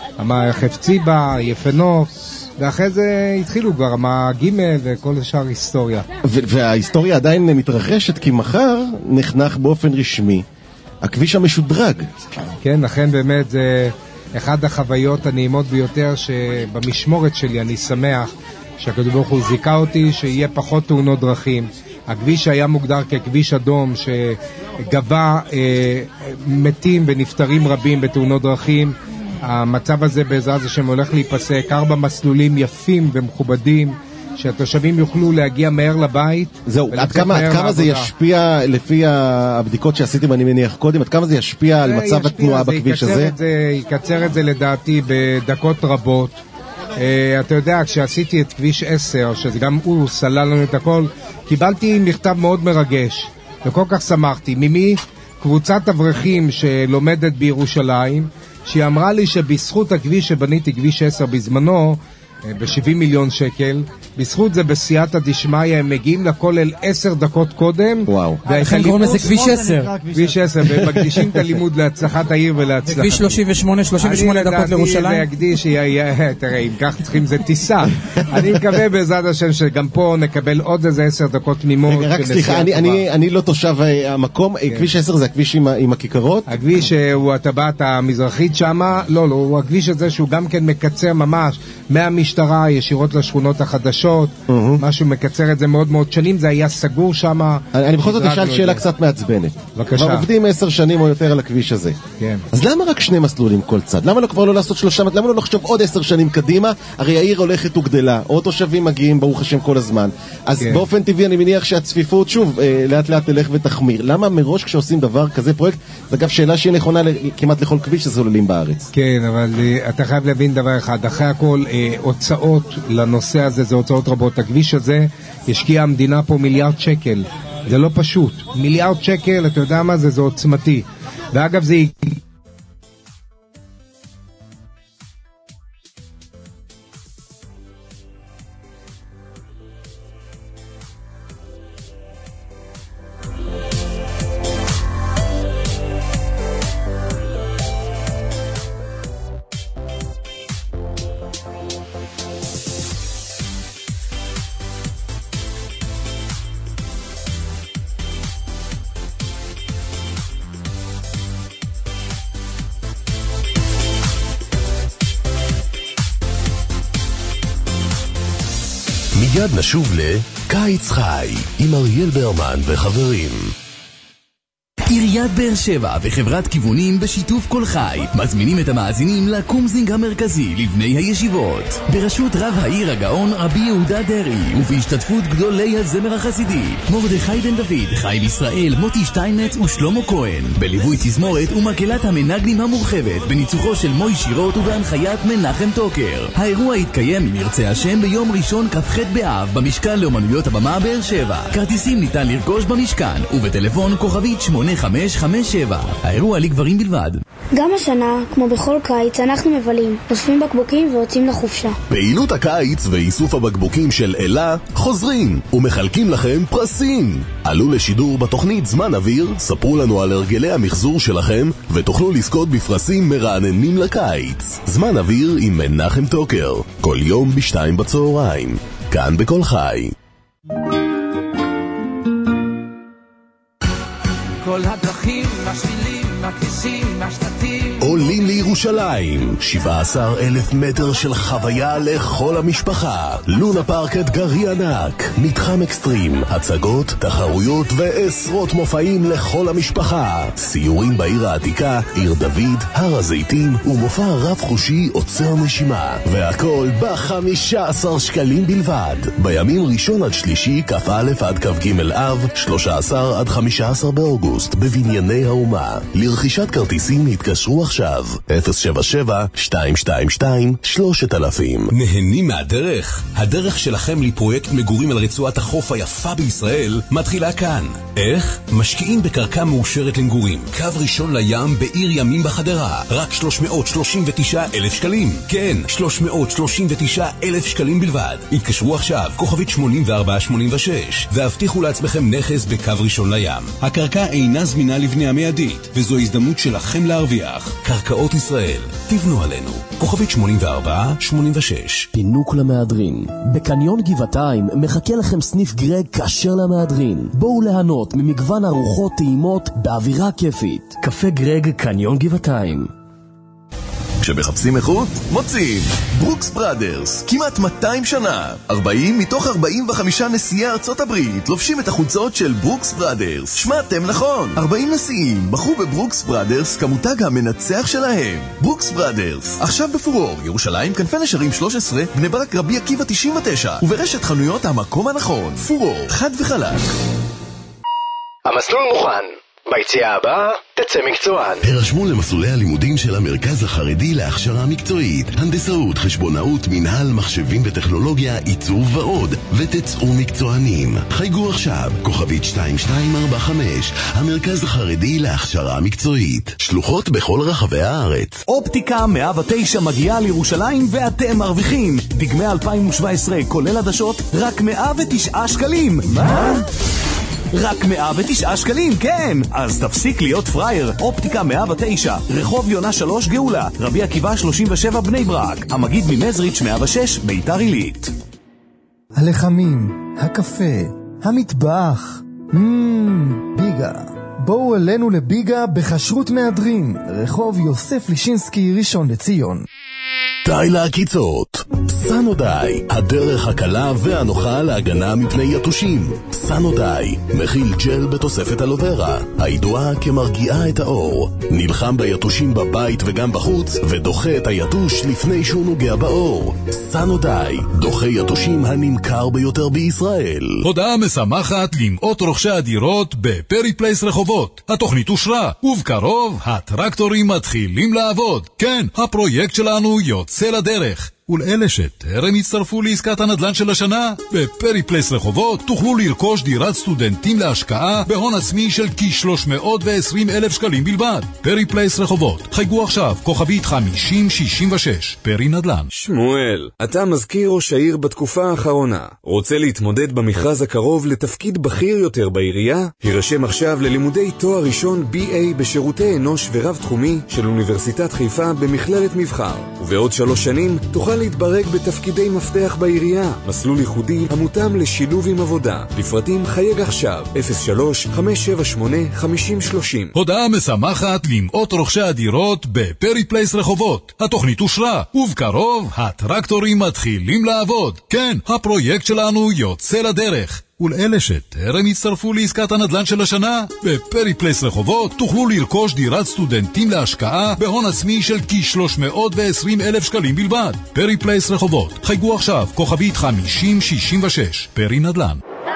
חפציבה, יפנוף. ואחרי זה התחילו כבר מה ג' וכל השאר היסטוריה. וההיסטוריה עדיין מתרחשת, כי מחר נחנך באופן רשמי הכביש המשודרג. כן, לכן באמת זה אחד החוויות הנעימות ביותר, שבמשמורת שלי אני שמח שהקדוש ברוך הוא זיכה אותי שיהיה פחות תאונות דרכים. הכביש היה מוגדר ככביש אדום שגבה אה, מתים ונפטרים רבים בתאונות דרכים. המצב הזה בעזרת השם הולך להיפסק. ארבע מסלולים יפים ומכובדים שהתושבים יוכלו להגיע מהר לבית. זהו, עד כמה, עד כמה זה ישפיע, לפי הבדיקות שעשיתם אני מניח קודם, עד כמה זה ישפיע על מצב התנועה בכביש הזה? זה יקצר את זה לדעתי בדקות רבות. אתה יודע, כשעשיתי את כביש עשר, שזה גם הוא סלל לנו את הכל, קיבלתי מכתב מאוד מרגש וכל כך שמחתי. ממי? קבוצת אברכים שלומדת בירושלים, שהיא אמרה לי שבזכות הכביש שבניתי, כביש עשר בזמנו, ב-שבעים מיליון שקל, בזכות זה בסייעתא דשמיא הם מגיעים לכולל עשר דקות קודם. וואו. לכן קוראים לזה כביש עשר. כביש עשר, והם מקדישים את הלימוד להצלחת העיר ולהצלחה. כביש שלושים ושמונה, שלושים ושמונה דקות לירושלים. אני לדעתי זה יקדיש, תראה, אם כך צריכים זה טיסה. אני מקווה בעזרת השם שגם פה נקבל עוד איזה עשר דקות תמימות. רק סליחה, אני לא תושב המקום, כביש עשר זה הכביש עם הכיכרות? הכביש הוא הטבעת המזרחית שמה, לא, לא, הוא הכביש הזה שהוא גם כן מקצר ממש מהמשטרה ישירות לשכונות החדשות, משהו מקצר את זה מאוד מאוד שנים, זה היה סגור שם. אני בכל זאת אשאל שאלה קצת מעצבנת. בבקשה. כבר עובדים עשר שנים או יותר על הכביש הזה. כן. אז למה רק שני מסלולים כל צד? למה לא כבר לא לעשות שלושה, למה לא לחשוב עוד עשר שנים קדימה? הרי העיר הולכת וגדלה, עוד תושבים מגיעים ברוך השם כל הזמן. אז באופן טבעי אני מניח שהצפיפות שוב לאט לאט תלך ותחמיר. למה מראש כשעושים דבר כזה פרויקט, זה אגב שאלה שהיא נכונה כמעט לכל כביש שסוללים בארץ. כן, אבל אתה חייב להבין דבר אחד, אחרי הכל ההוצאות לנושא הזה, זה הוצאות רבות. הכביש הזה השקיעה המדינה פה מיליארד שקל. זה לא פשוט. מיליארד שקל, אתה יודע מה זה? זה עוצמתי. ואגב, זה... מיד נשוב לקיץ חי עם אריאל ברמן וחברים. עיריית באר שבע וחברת כיוונים בשיתוף כל חי מזמינים את המאזינים לקומזינג המרכזי לבני הישיבות בראשות רב העיר הגאון רבי יהודה דרי ובהשתתפות גדולי הזמר החסידי מרדכי בן דוד, חיים ישראל, מוטי שטיינץ ושלמה כהן בליווי תזמורת ומקהלת המנגנים המורחבת בניצוחו של מוי שירות ובהנחיית מנחם טוקר. האירוע יתקיים אם ירצה השם ביום ראשון כ"ח באב במשכן לאומנויות הבמה באר שבע. כרטיסים ניתן לרכוש במשכן ובטלפון כוכבית שמונה חמש חמש שבע. האירוע לגברים בלבד. גם השנה, כמו בכל קיץ, אנחנו מבלים, אוספים בקבוקים ויוצאים לחופשה. פעילות הקיץ ואיסוף הבקבוקים של אלה חוזרים ומחלקים לכם פרסים. עלו לשידור בתוכנית זמן אוויר, ספרו לנו על הרגלי המחזור שלכם ותוכלו לזכות בפרסים מרעננים לקיץ. זמן אוויר עם מנחם טוקר, כל יום בשתיים בצהריים, כאן בכל חי. כל הדרכים, השבילים, הכבישים, השלטים עולים לירושלים, שבעה עשר אלף מטר של חוויה לכל המשפחה. לונה פארק אתגרי ענק, מתחם אקסטרים, הצגות, תחרויות ועשרות מופעים לכל המשפחה. סיורים בעיר העתיקה, עיר דוד, הר הזיתים ומופע רב חושי עוצר נשימה, והכל ב-חמישה עשר שקלים בלבד. בימים ראשון עד שלישי, כ"א עד כ"ג אב, שלושה עשר עד חמישה עשר באוגוסט, בבנייני האומה. לרכישת כרטיסים התקשרו עכשיו אפס שבע שבע שתיים שתיים שתיים שלושת אלפים. נהנים מהדרך? הדרך שלכם לפרויקט מגורים על רצועת החוף היפה בישראל מתחילה כאן. איך? משקיעים בקרקע מאושרת למגורים, קו ראשון לים בעיר ימים בחדרה, רק שלוש מאות שלושים ותשעה אלף שקלים. כן, שלוש מאות שלושים ותשעה אלף שקלים בלבד. התקשרו עכשיו, כוכבית שמונים וארבע שמונים ושש, והבטיחו לעצמכם נכס בקו ראשון לים. הקרקע אינה זמינה לבני המיידית, וזו הזדמנות שלכם להרוויח. קרקעות ישראל, תבנו עלינו. כוכבית שמונים וארבע שמונים ושש. פינוק למהדרין. בקניון גבעתיים מחכה לכם סניף גרג כשר למהדרין. בואו ליהנות ממגוון ארוחות טעימות באווירה כיפית. קפה גרג קניון גבעתיים. כשמחפשים איכות, מוצאים ברוקס בראדרס, כמעט מאתיים שנה, ארבעים מתוך ארבעים וחמישה נשיאי ארצות הברית לובשים את החולצות של ברוקס בראדרס. שמעתם נכון, ארבעים נשיאים בחרו בברוקס בראדרס כמותג המנצח שלהם. ברוקס בראדרס, עכשיו בפורור, ירושלים, כנפי נשרים שלוש עשרה, בני ברק, רבי עקיבא תשעים ותשע, וברשת חנויות המקום הנכון. פורור, חד וחלק. המסלול מוכן. ביציאה הבאה תצא מקצוען. הרשמו למסלולי הלימודים של המרכז החרדי להכשרה מקצועית, הנדסאות, חשבונאות, מנהל, מחשבים וטכנולוגיה, עיצוב ועוד, ותצאו מקצוענים. חייגו עכשיו, כוכבית שתיים שתיים ארבע חמש, המרכז החרדי להכשרה מקצועית. שלוחות בכל רחבי הארץ. אופטיקה מאה ותשע מגיעה לירושלים ואתם מרוויחים. דגמי אלפיים שבע עשרה כולל עדשות, רק מאה ותשעה שקלים. מה? רק מאה ותשעה שקלים, כן! אז תפסיק להיות פרייר. אופטיקה מאה ותשע, רחוב יונה שלוש גאולה, רבי עקיבא שלושים ושבע בני ברק, המגיד ממזריץ' מאה ושש ביתר עילית. הלחמים, הקפה, המטבח, מmm, ביגה. בואו אלינו לביגה בחשרות מהדרין, רחוב יוסף לישינסקי ראשון לציון. די לעקיצות. סנודיי, הדרך הקלה והנוחה להגנה מפני יתושים. סנודיי, מכיל ג'ל בתוספת אלוברה, הידועה כמרגיעה את האור. נלחם ביתושים בבית וגם בחוץ, ודוחה את היתוש לפני שהוא נוגע באור. סנודיי, דוחה יתושים הנמכר ביותר בישראל. הודעה משמחת למאות רוכשי הדירות בפרי פלייס רחובות. התוכנית אושרה, ובקרוב הטרקטורים מתחילים לעבוד. כן, הפרויקט שלנו יוצא לדרך. ולאלה שטרם הצטרפו לעסקת הנדל"ן של השנה, בפרי פלייס רחובות תוכלו לרכוש דירת סטודנטים להשקעה בהון עצמי של כ-שלוש מאות ועשרים אלף שקלים בלבד. פרי פלייס רחובות, חייגו עכשיו, כוכבית חמישים שישים ושש, פרי נדל"ן. שמואל, אתה מזכיר ראש העיר בתקופה האחרונה. רוצה להתמודד במכרז הקרוב לתפקיד בכיר יותר בעירייה? הירשם עכשיו ללימודי תואר ראשון בי איי בשירותי אנוש ורב תחומי של אוניברסיטת חיפה במכללת מבחר. ובעוד שלוש שנים תוכל להתברג בתפקידי מפתח בעירייה. מסלול ייחודי המותאם לשילוב עם עבודה. לפרטים חייג עכשיו, אפס שלוש חמש שבע שמונה חמש אפס שלוש אפס. הודעה משמחת למאות רוכשי הדירות בפרי פלייס רחובות. התוכנית אושרה, ובקרוב הטרקטורים מתחילים לעבוד. כן, הפרויקט שלנו יוצא לדרך. ולאלה שטרם הצטרפו לעסקת הנדל"ן של השנה, בפרי פלייס רחובות תוכלו לרכוש דירת סטודנטים להשקעה בהון עצמי של כ-שלוש מאות ועשרים אלף שקלים בלבד. פרי פלייס רחובות, חייגו עכשיו, כוכבית חמישים שישים ושש, פרי נדל"ן.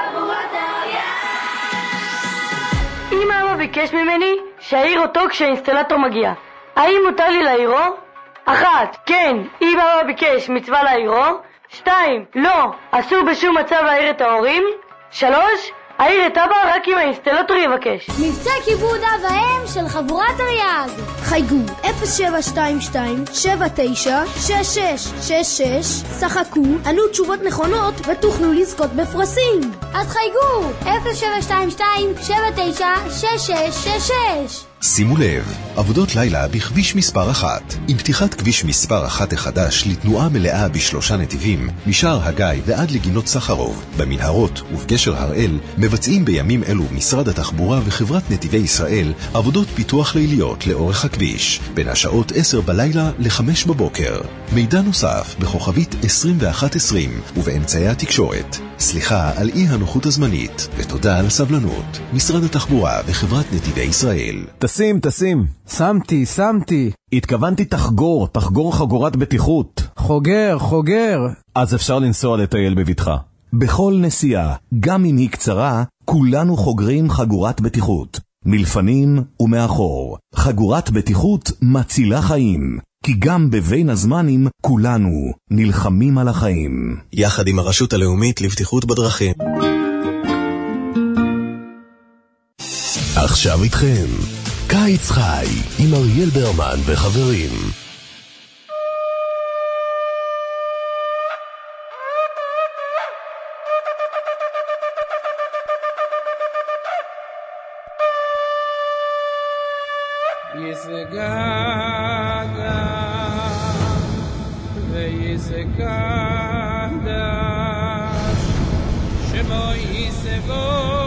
אם אבא ביקש ממני שהעיר אותו כשהאינסטלטור מגיע, האם מותר לי להעירו? אחת, כן, אם אבא ביקש מצווה להעירו. שתיים, לא, אסור בשום מצב להעיר את ההורים. שלוש, העיר את אבא רק אם האינסטלטור יבקש. מבצע כיבוד אב ואם של חבורת אריאג. חייגו אפס שבע שתיים שתיים שבע תשע שש שש שש שש, שחקו, ענו תשובות נכונות ותוכלו לזכות בפרסים. אז חייגו אפס שבע שתיים שתיים שבע תשע שש שש שש שש. שימו לב, עבודות לילה בכביש מספר אחת. עם פתיחת כביש מספר אחת החדש לתנועה מלאה בשלושה נתיבים, משער הגיא ועד לגינות סחרוב, במנהרות ובגשר הראל, מבצעים בימים אלו משרד התחבורה וחברת נתיבי ישראל עבודות פיתוח ליליות לאורך הכביש, בין השעות עשר בלילה ל-חמש בבוקר. מידע נוסף בכוכבית עשרים ואחת עשרים ובאמצעי התקשורת. סליחה על אי הנוחות הזמנית, ותודה על הסבלנות. משרד התחבורה וחברת נתיבי ישראל. תשים, תשים. שמתי, שמתי. התכוונתי תחגור, תחגור חגורת בטיחות. חוגר, חוגר. אז אפשר לנסוע לטייל בביטחה. בכל נסיעה, גם אם היא קצרה, כולנו חוגרים חגורת בטיחות. מלפנים ומאחור. חגורת בטיחות מצילה חיים. כי גם בבין הזמנים כולנו נלחמים על החיים. יחד עם הרשות הלאומית לבטיחות בדרכים. עכשיו איתכם, קיץ חי עם אריאל ברמן וחברים. יסגדה ויסקדש שמו יסבו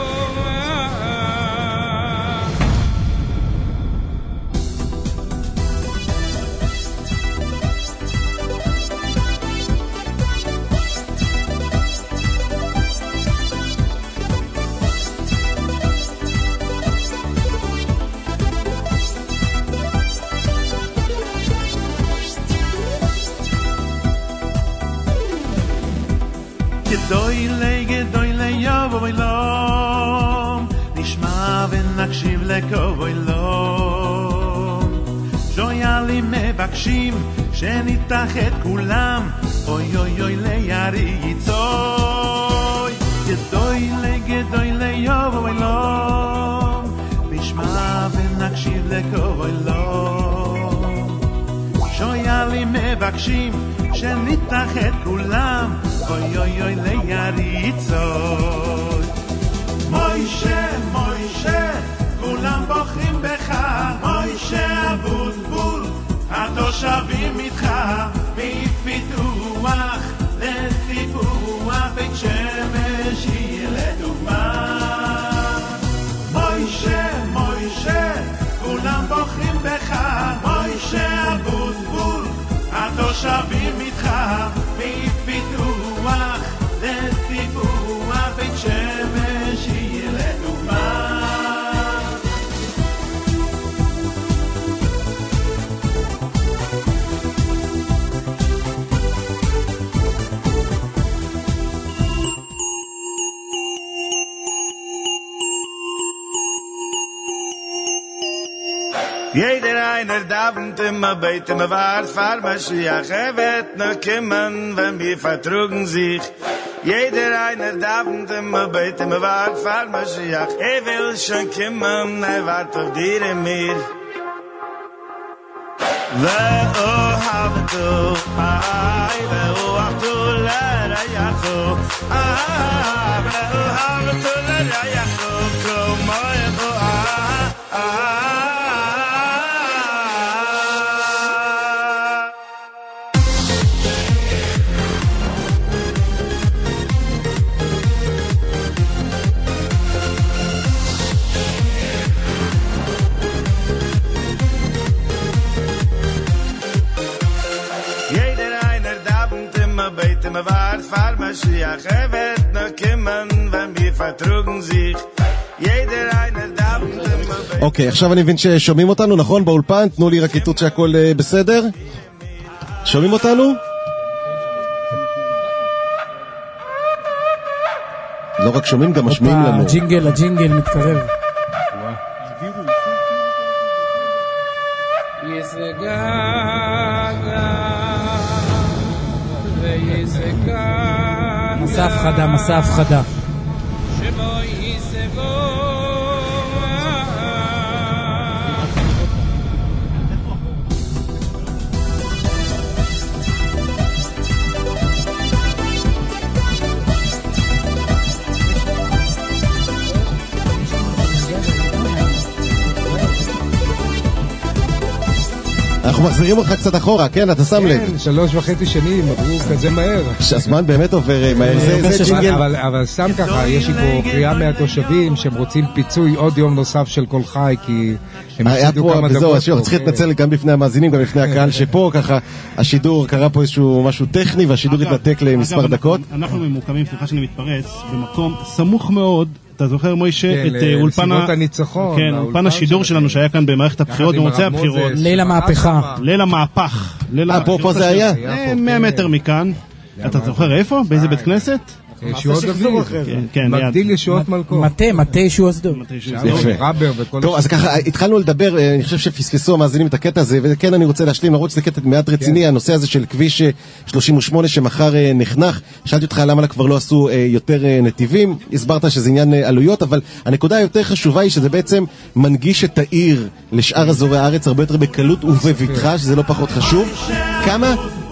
גדולי גדולי יבואי לום נשמע ונקשיב לקובוי לום שויה לי מבקשים שנתאחד כולם אוי אוי אוי ליריצוי גדולי גדולי יבואי לום נשמע ונקשיב לקובוי לום שויה לי מבקשים שנתאחד כולם אוי אוי אוי ליריצוי מוישה מוישה כולם בוחרים בך מוישה הבולבול התושבים איתך מפיתוח לטיפוח בית שמש היא לדוגמה מוישה מוישה כולם בוחרים בך מוישה הבולבול התושבים איתך מפיתוח לטיפוח בית שמש היא לדוגמה Jeder einer davent immer beit immer war fahr Mashiach wird nur kommen wenn wir vertrugen sich jeder einer davent immer beit immer war fahr Mashiach er will schon kommen er wart auf dir in mir ואוהבתו איי ואוהבתו לרייחו איי ואוהבתו לרייחו כמו יבוא איי Beten wir wart fahr Mashiach er wird noch kommen wenn wir vertrugen sich jeder einer davent אוקיי, עכשיו אני מבין ששומעים אותנו, נכון? באולפן, תנו לי רק איתות שהכל בסדר. שומעים אותנו? לא רק שומעים, גם משמיעים לנו. הג'ינגל, הג'ינגל מתקרב. מסע הפחדה, מסע הפחדה. אנחנו מחזירים אותך קצת אחורה, כן? אתה שם לב. כן, שלוש וחצי שנים, עברו כזה מהר. שהזמן באמת עובר מהר, זה ג'ינגל. אבל סתם ככה, יש לי פה קריאה מהתושבים שהם רוצים פיצוי עוד יום נוסף של כל חי, כי הם הפסידו כמה דקות. וזהו, צריך להתנצל גם בפני המאזינים, גם בפני הקהל שפה, ככה, השידור, קרה פה איזשהו משהו טכני, והשידור התנתק למספר דקות. אנחנו ממוקמים, סליחה שאני מתפרץ, במקום סמוך מאוד, אתה זוכר מוישה, את אולפן השידור שלנו שהיה כאן במערכת הבחירות, במוצאי הבחירות. ליל המהפכה. ליל המהפך. אה, פה זה היה? מאה מטר מכאן. אתה זוכר איפה? באיזה בית כנסת? ישועות דוד, מגדיל ישועות מלכות. מטה, מטה ישועות דוד. טוב, אז ככה, התחלנו לדבר, אני חושב שפספסו המאזינים את הקטע הזה, וכן אני רוצה להשלים, למרות שזה קטע מעט רציני, הנושא הזה של כביש שלושים ושמונה שמחר נחנך, שאלתי אותך למה כבר לא עשו יותר נתיבים, הסברת שזה עניין עלויות, אבל הנקודה היותר חשובה היא שזה בעצם מנגיש את העיר לשאר אזורי הארץ הרבה יותר בקלות ובבטחה, שזה לא פחות חשוב. כמה...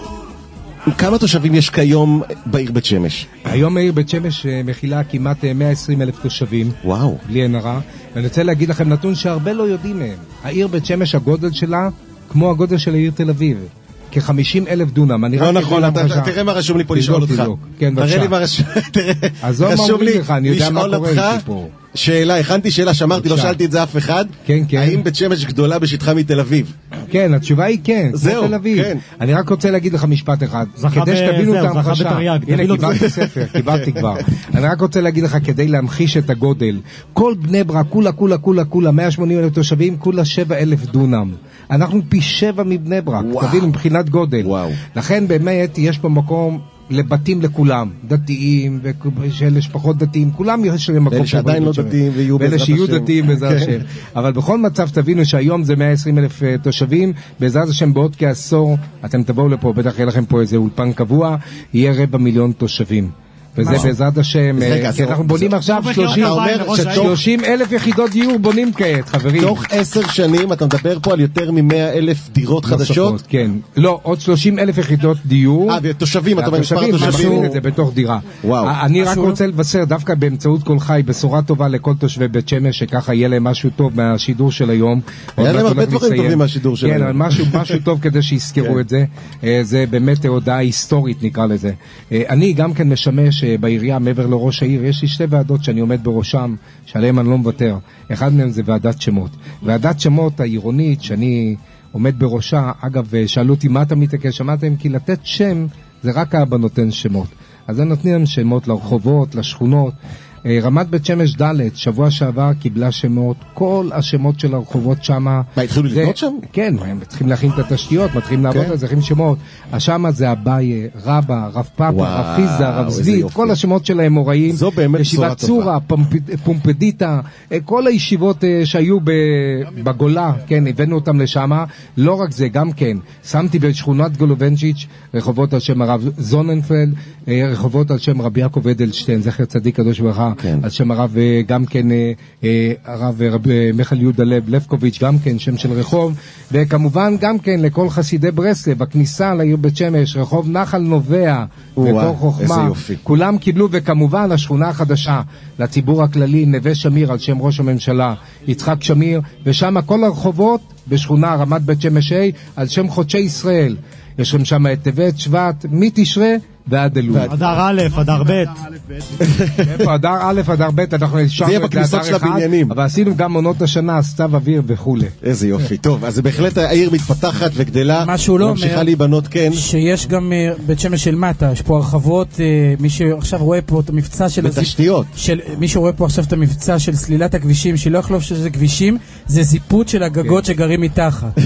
כמה תושבים יש כיום בעיר בית שמש? היום העיר בית שמש מכילה כמעט מאה ועשרים אלף תושבים. וואו. בלי עין הרע. ואני רוצה להגיד לכם נתון שהרבה לא יודעים מהם. העיר בית שמש, הגודל שלה, כמו הגודל של העיר תל אביב. כ-חמישים אלף דונם. לא נכון, תראה מה רשום לי פה לשאול אותך. תראה לי מה רשום, רשום לי לשאול אותך. שאלה, הכנתי שאלה שאמרתי, לא שאלתי את זה אף אחד. כן, כן. האם בית שמש גדולה בשטחה מתל אביב? כן, התשובה היא כן. זהו, תל אביב. כן. אני רק רוצה להגיד לך משפט אחד. כדי שתבינו את ההמחשה. הנה, קיבלתי ספר, קיבלתי כבר. אני רק רוצה להגיד לך, כדי להמחיש את הגודל. כל בני ברק, כולה, כולה, כולה, כולה, מאה ושמונים אלף תושבים, כולה שבעה אלף דונם. אנחנו פי שבע מבני ברק. תבינו, מבחינת גודל. לכן באמת יש פה מקום לבתים לכולם, דתיים ושל שפחות דתיים, כולם יש להם מקום שעדיין לא דתיים ויהיו בעזרת השם, שיהיו דתיים בעזרת השם. אבל בכל מצב תבינו שהיום זה מאה ועשרים אלף תושבים, בעזרת השם בעוד כעשור אתם תבואו לפה, בטח יהיה לכם פה איזה אולפן קבוע, יהיה רבע מיליון תושבים. וזה בעזרת השם, כי אנחנו בונים עכשיו שלושים אלף יחידות דיור בונים כעת, חברים. תוך עשר שנים אתה מדבר פה על יותר ממאה אלף דירות חדשות? כן. לא, עוד שלושים אלף יחידות דיור. אה, ותושבים, אתה אומר מספר תושבים. זה בתוך דירה. אני רק רוצה לבשר, דווקא באמצעות כל חי, בשורה טובה לכל תושבי בית שמש, שככה יהיה להם משהו טוב מהשידור של היום. היה להם הרבה דברים טובים מהשידור של היום. כן, משהו טוב כדי שיזכרו את זה. זה באמת הודעה היסטורית, נקרא לזה. אני גם כן משמש בעירייה, מעבר לראש העיר, יש לי שתי ועדות שאני עומד בראשם, שעליהם אני לא מוותר. אחד מהם זה ועדת שמות. ועדת שמות העירונית שאני עומד בראשה, אגב, שאלו אותי מה אתה מתעקש, שמעתם? כי לתת שם זה רק האבא נותן שמות. אז הם נותנים שמות לרחובות, לשכונות. רמת בית שמש ד' שבוע שעבר קיבלה שמות, כל השמות של הרחובות שמה. מה, התחילו לבנות שם? כן, הם צריכים להכין את התשתיות, מתחילים לעבוד על זה, צריכים שמות. השמה זה אביי, רבא, רב פאפה, רב חיזה, רב זבית, כל השמות שלהם מוראים. זו באמת בשורה טובה. צורה, פומפדיטה, כל הישיבות שהיו בגולה, כן, הבאנו אותם לשם. לא רק זה, גם כן, שמתי בשכונת גולובנצ'יץ' רחובות על שם הרב זוננפלד, רחובות על שם רבי יעקב אדלשטיין, זכר צדיק קדוש ברכה, כן. על שם הרב גם כן, הרב מיכל יהודה לב לבקוביץ', גם כן שם של רחוב, וכמובן גם כן לכל חסידי ברסלב, בכניסה לעיר בית שמש, רחוב נחל נובע, בתור חוכמה, כולם קיבלו, וכמובן השכונה החדשה, לציבור הכללי, נווה שמיר על שם ראש הממשלה, יצחק שמיר, ושם כל הרחובות בשכונה רמת בית שמש A על שם חודשי ישראל. יש שם שם את טבת, שבט, מתשרה ועד אלול. אדר א', אדר ב'. איפה, אדר א', אדר ב', אנחנו נשארנו את לאדר אחד, אבל עשינו גם עונות השנה, סתיו אוויר וכו'. איזה יופי. טוב, אז באמת העיר מתפתחת וגדלה, משהו לא ממשיכה להיבנות, כן. שיש גם בית שמש של מטה, יש פה הרחבות, מי שעכשיו רואה פה את המבצע של... בתשתיות. מי שרואה פה עכשיו את המבצע של סלילת הכבישים, שלא יחלוף שזה כבישים, זה זיפות של הגגות שגרים מתחת.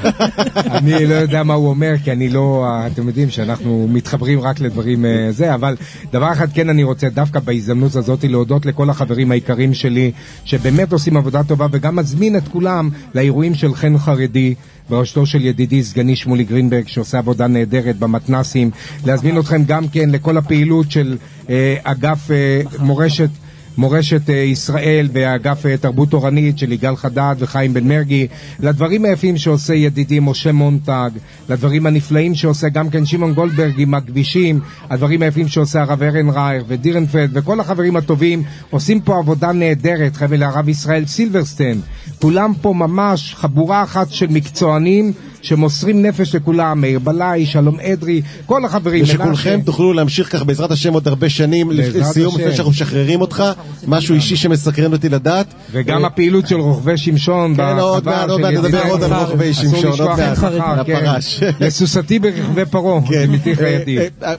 אני לא יודע מה הוא אומר, כי אני לא, אתם יודעים שאנחנו מתחברים רק לדברים זה, אבל דבר אחד כן אני רוצה דווקא בהזדמנות הזאת להודות לכל החברים העיקרים שלי, שבאמת עושים עבודה טובה, וגם מזמין את כולם לאירועים של חן חרדי, בראשתו של ידידי סגני שמולי גרינברג, שעושה עבודה נהדרת במתנסים, להזמין אתכם גם כן לכל הפעילות של אה, אגף אה, מורשת, מורשת ישראל ואגף תרבות תורנית של יגאל חדד וחיים בן מרגי, לדברים היפים שעושה ידידי משה מונטג, לדברים הנפלאים שעושה גם כן שמעון גולדברג עם הכבישים, הדברים היפים שעושה הרב ארן ראייר ודירנפלד וכל החברים הטובים עושים פה עבודה נהדרת, חבל הרב ישראל סילברסטיין, כולם פה ממש חבורה אחת של מקצוענים שמוסרים נפש לכולם, מאיר בלעי, שלום אדרי, כל החברים. ושכולכם תוכלו להמשיך כך בעזרת השם עוד הרבה שנים, לסיום לפני שאנחנו משחררים אותך, משהו אישי שמסקרן אותי לדעת. וגם הפעילות של רוכבי שמשון. כן, עוד מעט, עוד מעט, נדבר עוד על רוכבי שמשון, עוד מעט, הפרש. לסוסתי ברכבי פרו, מתי חייתי.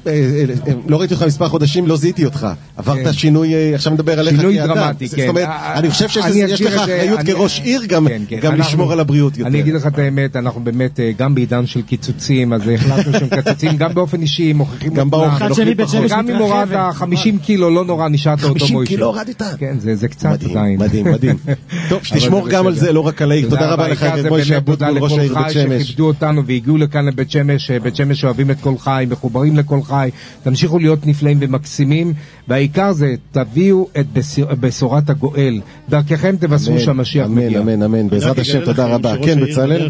לא ראיתי אותך מספר חודשים, לא זיהיתי אותך. עברת שינוי, עכשיו מדבר עליך כאדם. שינוי דרמטי, כן. זאת אומרת, אני חושב שיש לך אחריות כראש עיר גם לשמור על הבריאות יותר. אני אגיד לך את האמת, אנחנו באמת גם בעידן של קיצוצים, אז החלטנו שהם קצוצים, גם באופן אישי, מוכיחים גם באוכל, גם אם הורד חמישים קילו, לא נורא, נשארת אותו מוישה. חמישים קילו הורדת? כן, זה קצת עדיין. מדהים, מדהים. טוב, שתשמור גם על זה, לא רק על העיר. תודה רבה לך, מוישה אבוטבול, ראש העיר בית שמש. שכיבדו אותנו והגיעו לכאן לבית שמש, בית שמש אוהבים את כל חי, מחוברים לכל חי, תמשיכו להיות נפלאים ומקסימים, והעיקר זה, תביאו את בשורת הגואל, דרככם תבשרו שהמשיח מגיע. אמן, אמן, בעזרת השם, תודה רבה. כן, בצלאל.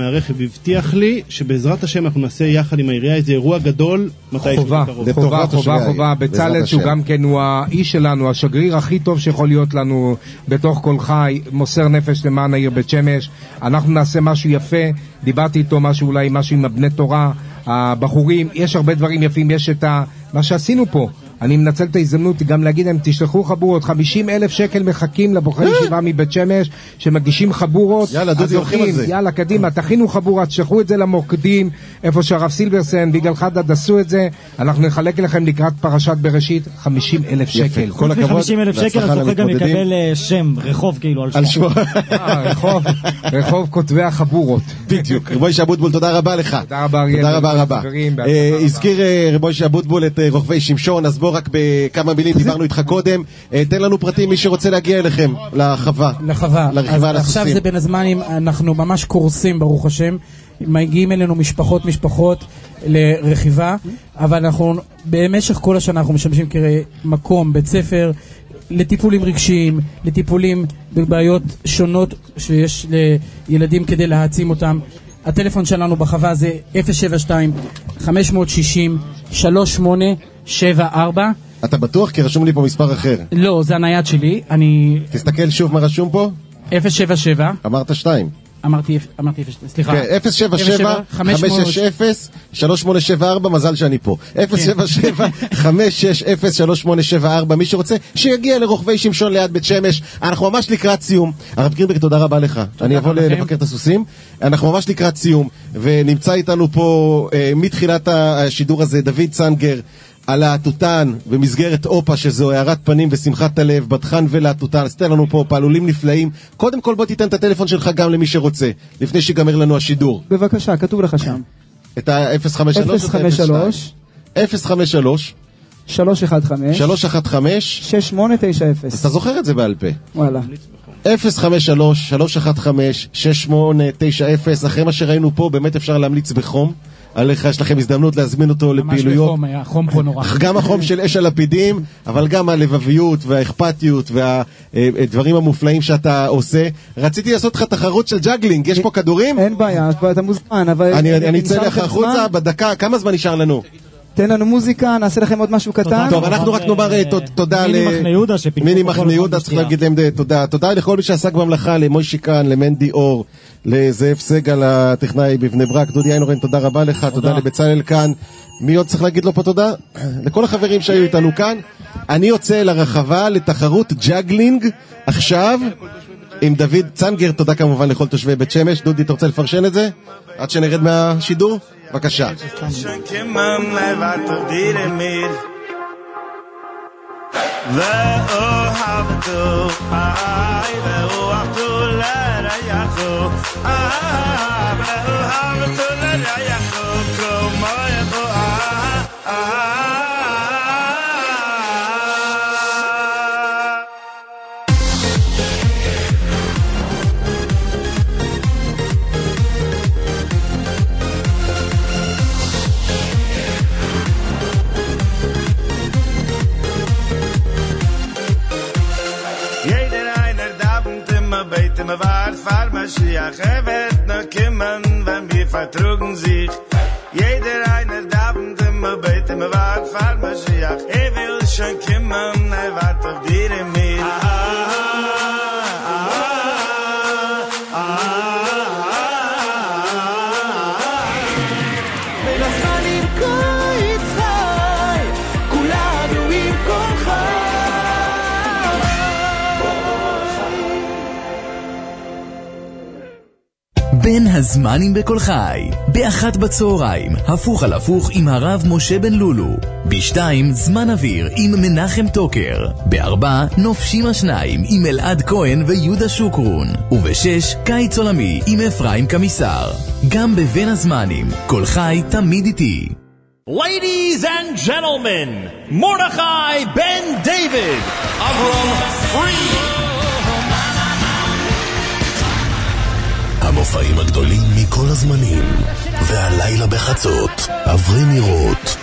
הבטיח לי שבעזרת השם אנחנו נעשה יחד עם העירייה איזה אירוע גדול מתי חובה, חובה, חובה, חובה. בצלאל שהוא גם כן הוא האיש שלנו, השגריר הכי טוב שיכול להיות לנו בתוך כל חי, מוסר נפש למען העיר בית שמש. אנחנו נעשה משהו יפה, דיברתי איתו משהו אולי משהו עם הבני תורה, הבחורים, יש הרבה דברים יפים, יש את מה שעשינו פה. אני מנצל את ההזדמנות גם להגיד להם, תשלחו חבורות, חמישים אלף שקל מחכים לבוחרי ישיבה מבית שמש, שמגישים חבורות. יאללה, דודי, הולכים על זה. יאללה, קדימה, תכינו חבורה, תשלחו את זה למוקדים, איפה שהרב סילברסטיין, ויגאל חדד עשו את זה, אנחנו נחלק לכם לקראת פרשת בראשית, חמישים אלף שקל. כל הכבוד. חמישים אלף שקל, הזוכה גם יקבל שם, רחוב כאילו, על שמו. רחוב, רחוב כותבי החבורות. בדיוק. מוישה אבוטבול, תודה רבה לך. תודה רבה, אריאל. תודה רבה רבה. הזכיר מוישה אבוטבול את רוכבי שמשון, אז בוא רק בכמה מילים, דיברנו איתך קודם, תן לנו פרטים מי שרוצה להגיע אליכם, לחווה. לחווה. אז עכשיו זה בין הזמנים, אנחנו ממש קורסים ברוך השם, מגיעים אלינו משפחות משפחות לרכיבה, אבל אנחנו במשך כל השנה אנחנו משמשים כמקום, בית ספר, לטיפולים רגשיים, לטיפולים בבעיות שונות שיש לילדים כדי להעצים אותם. הטלפון שלנו בחווה זה אפס שבע שתיים חמש שש אפס שלוש שמונה שבע ארבע. אתה בטוח? כי רשום לי פה מספר אחר. לא, זה הנייד שלי. אני... תסתכל שוב מה רשום פה. אפס שבע שבע. אמרת שתיים. אמרתי, אמרתי אפס, סליחה. כן, אפס שבע שבע חמש שש אפס שלוש שמונה שבע ארבע, מזל שאני פה. אפס שבע שבע חמש שש אפס שלוש שמונה שבע ארבע, מי שרוצה שיגיע לרוכבי שמשון ליד בית שמש. אנחנו ממש לקראת סיום. הרב גרינברג, תודה רבה לך. אני אבוא לבקר את הסוסים. אנחנו ממש לקראת סיום, ונמצא איתנו פה מתחילת השידור הזה דוד צנגר, על התותן במסגרת אופה, שזו הערת פנים ושמחת הלב, בדחן ולתותן. אז תן לנו פה פעלולים נפלאים. קודם כל בוא תיתן את הטלפון שלך גם למי שרוצה, לפני שיגמר לנו השידור. בבקשה, כתוב לך שם. את ה-אפס חמש שלוש אפס חמש שלוש אפס חמש שלוש שלוש אחת חמש שלוש אחת חמש שש שמונה תשע אפס. אתה זוכר את זה בעל פה? וואלה. אפס חמש שלוש שלוש אחת חמש שש שמונה תשע אפס. אחרי מה שראינו פה, באמת אפשר להמליץ בחום עליך, יש לכם הזדמנות להזמין אותו לפעילויות. ממש בחום, היה חום פה נורא. גם החום של אש הלפידים, אבל גם הלבביות והאכפתיות והדברים המופלאים שאתה עושה. רציתי לעשות לך תחרות של ג'אגלינג, יש פה כדורים? אין בעיה, אתה מוזמן, אבל... אני אצא לך החוצה בדקה, כמה זמן נשאר לנו? תן לנו מוזיקה, נעשה לכם עוד משהו קטן. טוב, אנחנו רק נאמר תודה מיני מחנה יהודה מיני מחנה יהודה, צריך להגיד להם תודה. תודה לכל מי שעסק במלאכה, למוישי כאן, למנדי אור, לזאב סגל הטכנאי בבני ברק, דודי איינורן, תודה רבה לך, תודה לבצלאל כאן. מי עוד צריך להגיד לו פה תודה? לכל החברים שהיו איתנו כאן. אני יוצא לרחבה לתחרות ג'אגלינג עכשיו עם דוד צנגר. תודה כמובן לכל תושבי בית שמש. דודי, אתה רוצה לפרשן את זה? עד שנרד מהשידור? בבקשה. Me war fahr Mashiach, er wird noch kommen, wenn wir vertrugen sich. Jeder einer darf und immer beten, me war fahr Mashiach, er will schon kommen, er wart auf dir in mir. Ah, ah, ah, ah, בין הזמנים בכל חי, באחת בצהריים, הפוך על הפוך עם הרב משה בן לולו, בשתיים זמן אוויר עם מנחם טוקר, בארבע נופשים השניים עם אלעד כהן ויהודה שוקרון, ובשש קיץ עולמי עם אפרים קמיסר. גם בבין הזמנים, כל חי תמיד איתי. Ladies and gentlemen, Mordechai Ben David, Avram Free. המופעים הגדולים מכל הזמנים, והלילה בחצות, אברי מירות.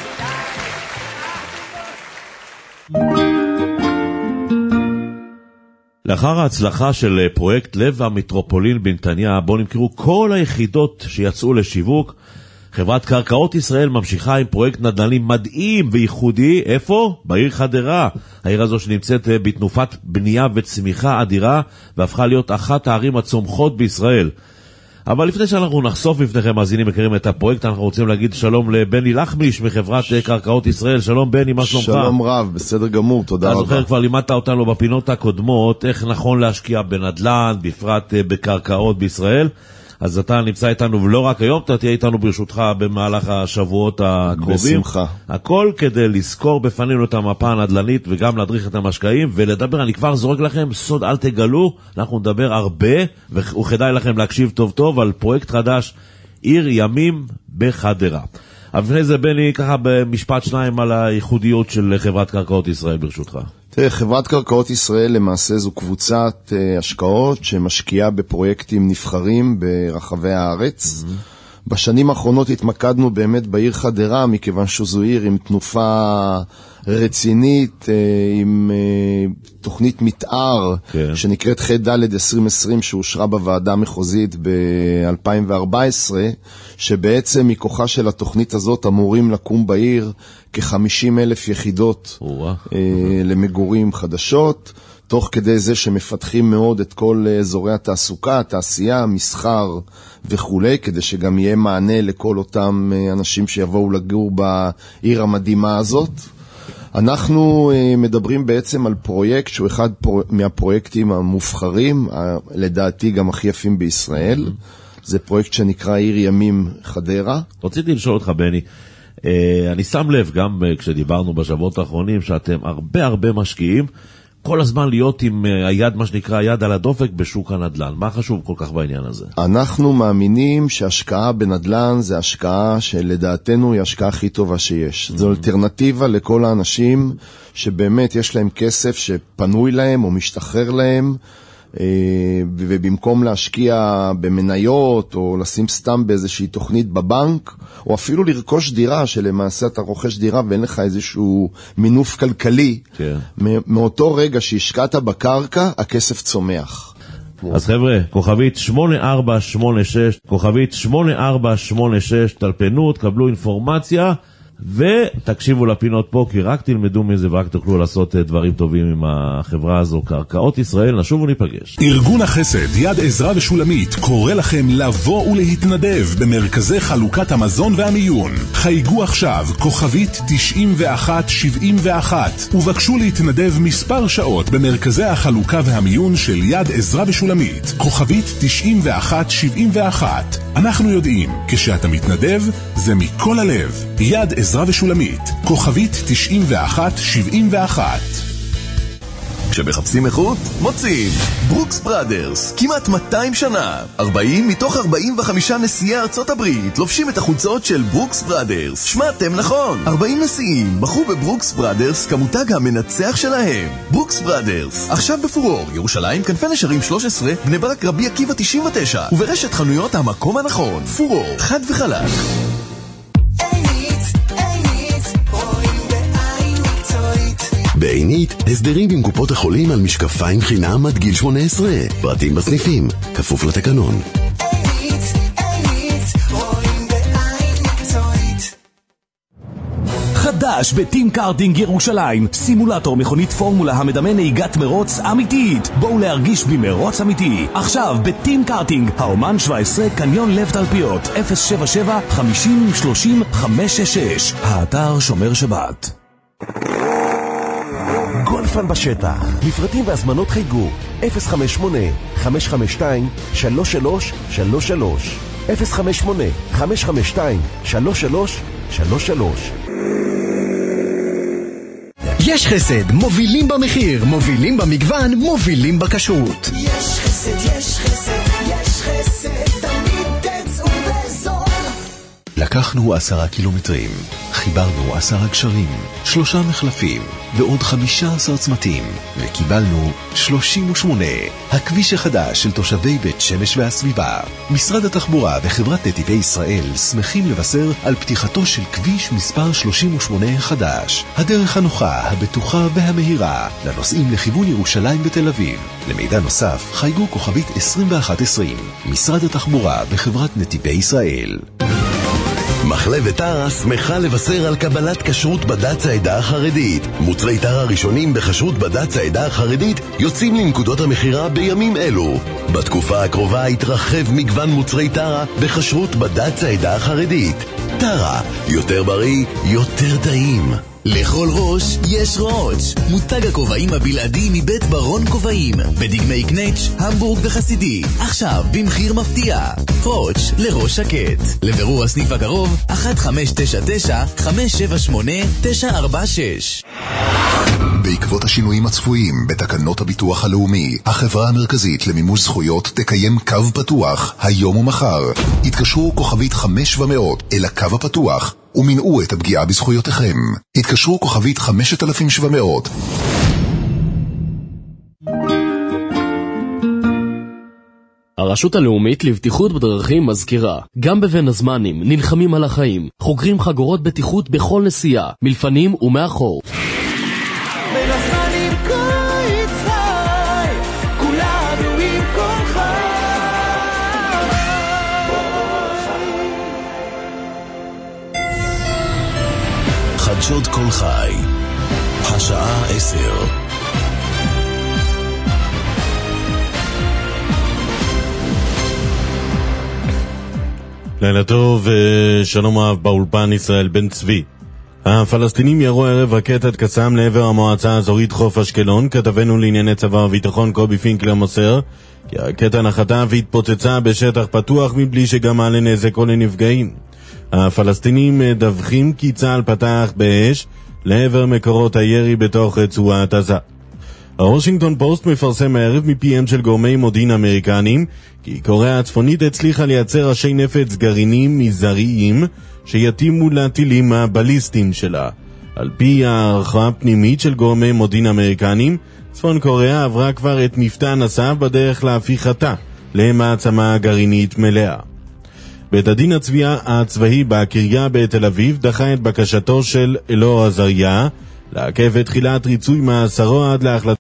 לאחר ההצלחה של פרויקט לב המטרופולין בנתניה, בו נמכרו כל היחידות שיצאו לשיווק, חברת קרקעות ישראל ממשיכה עם פרויקט נדל"ני מדהים וייחודי. איפה? בעיר חדרה. העיר הזו שנמצאת בתנופת בנייה וצמיחה אדירה, והפכה להיות אחת הערים הצומחות בישראל. אבל לפני שאנחנו נחשוף בפניכם מאזינים מכירים את הפרויקט, אנחנו רוצים להגיד שלום לבני לחמיש מחברת קרקעות ישראל. שלום בני, מה שלומך? שלום רב, בסדר גמור, תודה רבה. אתה זוכר, כבר לימדת אותנו בפינות הקודמות איך נכון להשקיע בנדל"ן, בפרט בקרקעות בישראל. אז אתה נמצא איתנו, ולא רק היום, אתה תהיה איתנו ברשותך במהלך השבועות הקרובים. בשמחה. הכל כדי לזכור בפנינו את המפה הנדל"נית, וגם להדריך את המשקעים, ולדבר. אני כבר זורק לכם סוד, אל תגלו, אנחנו נדבר הרבה, וכדאי לכם להקשיב טוב טוב על פרויקט חדש, עיר ימים בחדרה. אבל לפני זה בני, ככה במשפט שניים על הייחודיות של חברת קרקעות ישראל ברשותך. תראה, חברת קרקעות ישראל למעשה זו קבוצת uh, השקעות שמשקיעה בפרויקטים נבחרים ברחבי הארץ. Mm-hmm. בשנים האחרונות התמקדנו באמת בעיר חדרה, מכיוון שזו עיר עם תנופה רצינית, uh, עם uh, תוכנית מתאר כן. שנקראת ח' ד' עשרים עשרים, שאושרה בוועדה המחוזית ב-אלפיים וארבע עשרה, שבעצם מכוחה של התוכנית הזאת אמורים לקום בעיר כ-חמישים אלף יחידות אה, למגורים חדשות, תוך כדי זה שמפתחים מאוד את כל אזורי התעסוקה, התעשייה, המסחר וכו', כדי שגם יהיה מענה לכל אותם אנשים שיבואו לגור בעיר המדהימה הזאת. אנחנו uh, מדברים בעצם על פרויקט שהוא אחד פרו... מהפרויקטים המובחרים, uh, לדעתי גם הכי יפים בישראל. Mm-hmm. זה פרויקט שנקרא עיר ימים חדרה. רציתי לשאול אותך בני, אני שם לב גם כשדיברנו בשבועות האחרונים שאתם הרבה הרבה משקיעים, כל הזמן להיות עם היד, מה שנקרא, היד על הדופק בשוק הנדל"ן. מה חשוב כל כך בעניין הזה? אנחנו מאמינים שהשקעה בנדל"ן זה השקעה שלדעתנו היא השקעה הכי טובה שיש. זו אלטרנטיבה לכל האנשים שבאמת יש להם כסף שפנוי להם או משתחרר להם, ובמקום להשקיע במניות או לשים סתם באיזושהי תוכנית בבנק, או אפילו לרכוש דירה שלמעשה אתה רוכש דירה ואין לך איזשהו מינוף כלכלי, כן. מאותו רגע שהשקעת בקרקע הכסף צומח. אז חבר'ה, כוכבית שמונה ארבע שמונה שש, כוכבית שמונה ארבע שמונה שש, תלפנו, תקבלו אינפורמציה ותקשיבו לפינות פה, כי רק תלמדו מזה ורק תוכלו לעשות דברים טובים עם החברה הזו. קרקעות ישראל, נשוב וניפגש. ארגון החסד יד עזרא ושולמית קורא לכם לבוא ולהתנדב במרכזי חלוקת המזון והמיון. חייגו עכשיו כוכבית תשעים ואחת שבעים ואחת ובקשו להתנדב מספר שעות במרכזי החלוקה והמיון של יד עזרא ושולמית. כוכבית תשעים ואחת שבעים ואחת. אנחנו יודעים, כשאתה מתנדב זה מכל הלב. יד עזרא ושולמית, כוכבית תשעים ואחת שבעים ואחת. כשמחפשים איכות, מוצאים ברוקס בראדרס, כמעט מאתיים שנה, ארבעים מתוך ארבעים וחמישה נשיאי ארצות הברית לובשים את החולצות של ברוקס בראדרס. שמעתם נכון, ארבעים נשיאים בחרו בברוקס בראדרס כמותג המנצח שלהם. ברוקס בראדרס, עכשיו בפורור, ירושלים, כנפי נשרים שלוש עשרה, בני ברק, רבי עקיבא תשעים ותשע, וברשת חנויות המקום הנכון. פורור, חד וחלק. בעינית, הסדרים עם קופות החולים על משקפיים חינם עד גיל שמונה עשרה. פרטים בסניפים, כפוף לתקנון. עינית, עינית, רואים בעין מקצועית. חדש בטים קארטינג ירושלים, סימולטור מכונית פורמולה המדמה נהיגת מרוץ אמיתית. בואו להרגיש במרוץ אמיתי. עכשיו בטים קארטינג, האומן שבע עשרה, קניון לב תלפיות, אפס שבע שבע חמישים שלושים חמש שש שש. האתר שומר שבת. גולפן בשטח, מפרטים והזמנות חייגו אפס חמש שמונה חמש חמש שתיים שלוש שלוש שלוש שלוש, אפס חמש שמונה חמש חמש שתיים שלוש שלוש שלוש שלוש. יש חסד, מובילים במחיר, מובילים במגוון, מובילים בכשרות. יש חסד, יש חסד, יש חסד, תמיד תצאו בזול. לקחנו עשרה קילומטרים, חיברנו עשרה גשרים, שלושה מחלפים ועוד חמישה עשר צמתים, וקיבלנו שלושים ושמונה. הכביש החדש של תושבי בית שמש והסביבה. משרד התחבורה וחברת נתיבי ישראל שמחים לבשר על פתיחתו של כביש מספר שלושים ושמונה החדש. הדרך הנוחה, הבטוחה והמהירה לנוסעים לכיוון ירושלים ותל אביב. למידע נוסף, חייגו כוכבית עשרים ואחת עשרים. משרד התחבורה וחברת נתיבי ישראל. מחלבת טרה שמחה לבשר על קבלת כשרות בד"ץ העדה החרדית. מוצרי טרה ראשונים בכשרות בד"ץ העדה החרדית יוצאים לנקודות המחירה בימים אלו. בתקופה הקרובה יתרחב מגוון מוצרי טרה בכשרות בד"ץ העדה החרדית. טרה, יותר בריא, יותר טעים. לכל ראש יש ראש, מותג הכובעים הבלעדי מבית ברון כובעים, בדגמי קנץ', המבורג וחסידי, עכשיו במחיר מפתיע. ראש לראש שקט. לבירור הסניף הקרוב אחת חמש תשע תשע חמש שבע שמונה תשע ארבע שש. בעקבות השינויים הצפויים בתקנות הביטוח הלאומי, החברה המרכזית למימוש זכויות תקיים קו פתוח היום ומחר. התקשרו כוכבית חמש ומאות אל הקו הפתוח ומנעו את הפגיעה בזכויותיכם. התקשרו כוכבית חמשת אלפים שבע מאות. הרשות הלאומית לבטיחות בדרכים מזכירה, גם בבין הזמנים נלחמים על החיים, חוגרים חגורות בטיחות בכל נסיעה, מלפנים ומאחור. בין הזמנים קיץ חי, כולנו עם כל חי. חדשות כל חי, השעה עשר. לילה טוב, שלום רב באולפן ישראל בן צבי. הפלסטינים ירו ערב רקטת קסאם לעבר המועצה האזורית חוף אשקלון. כתבנו לענייני צבא וביטחון קובי פינקלר מוסר כי הרקטה נחתה והתפוצצה בשטח פתוח מבלי שגרמה לנזק או לנפגעים. הפלסטינים מדווחים כי צה"ל פתח באש לעבר מקורות הירי בתוך רצועת עזה. הוושינגטון פוסט מפרסם הערב מפיהם של גורמי מודיעין אמריקנים כי קוריאה הצפונית הצליחה לייצר ראשי נפץ גרעיניים מזעריים שיתאימו לטילים הבליסטיים שלה. על פי הערכה פנימית של גורמי מודיעין אמריקנים, צפון קוריאה עברה כבר את מפתן הסף בדרך להפיכתה למעצמה גרעינית מלאה. בית הדין הצבאי, הצבאי בקריה בתל אביב דחה את בקשתו של אלאור עזריה לעכב את תחילת ריצוי מאסרו עד להחלטה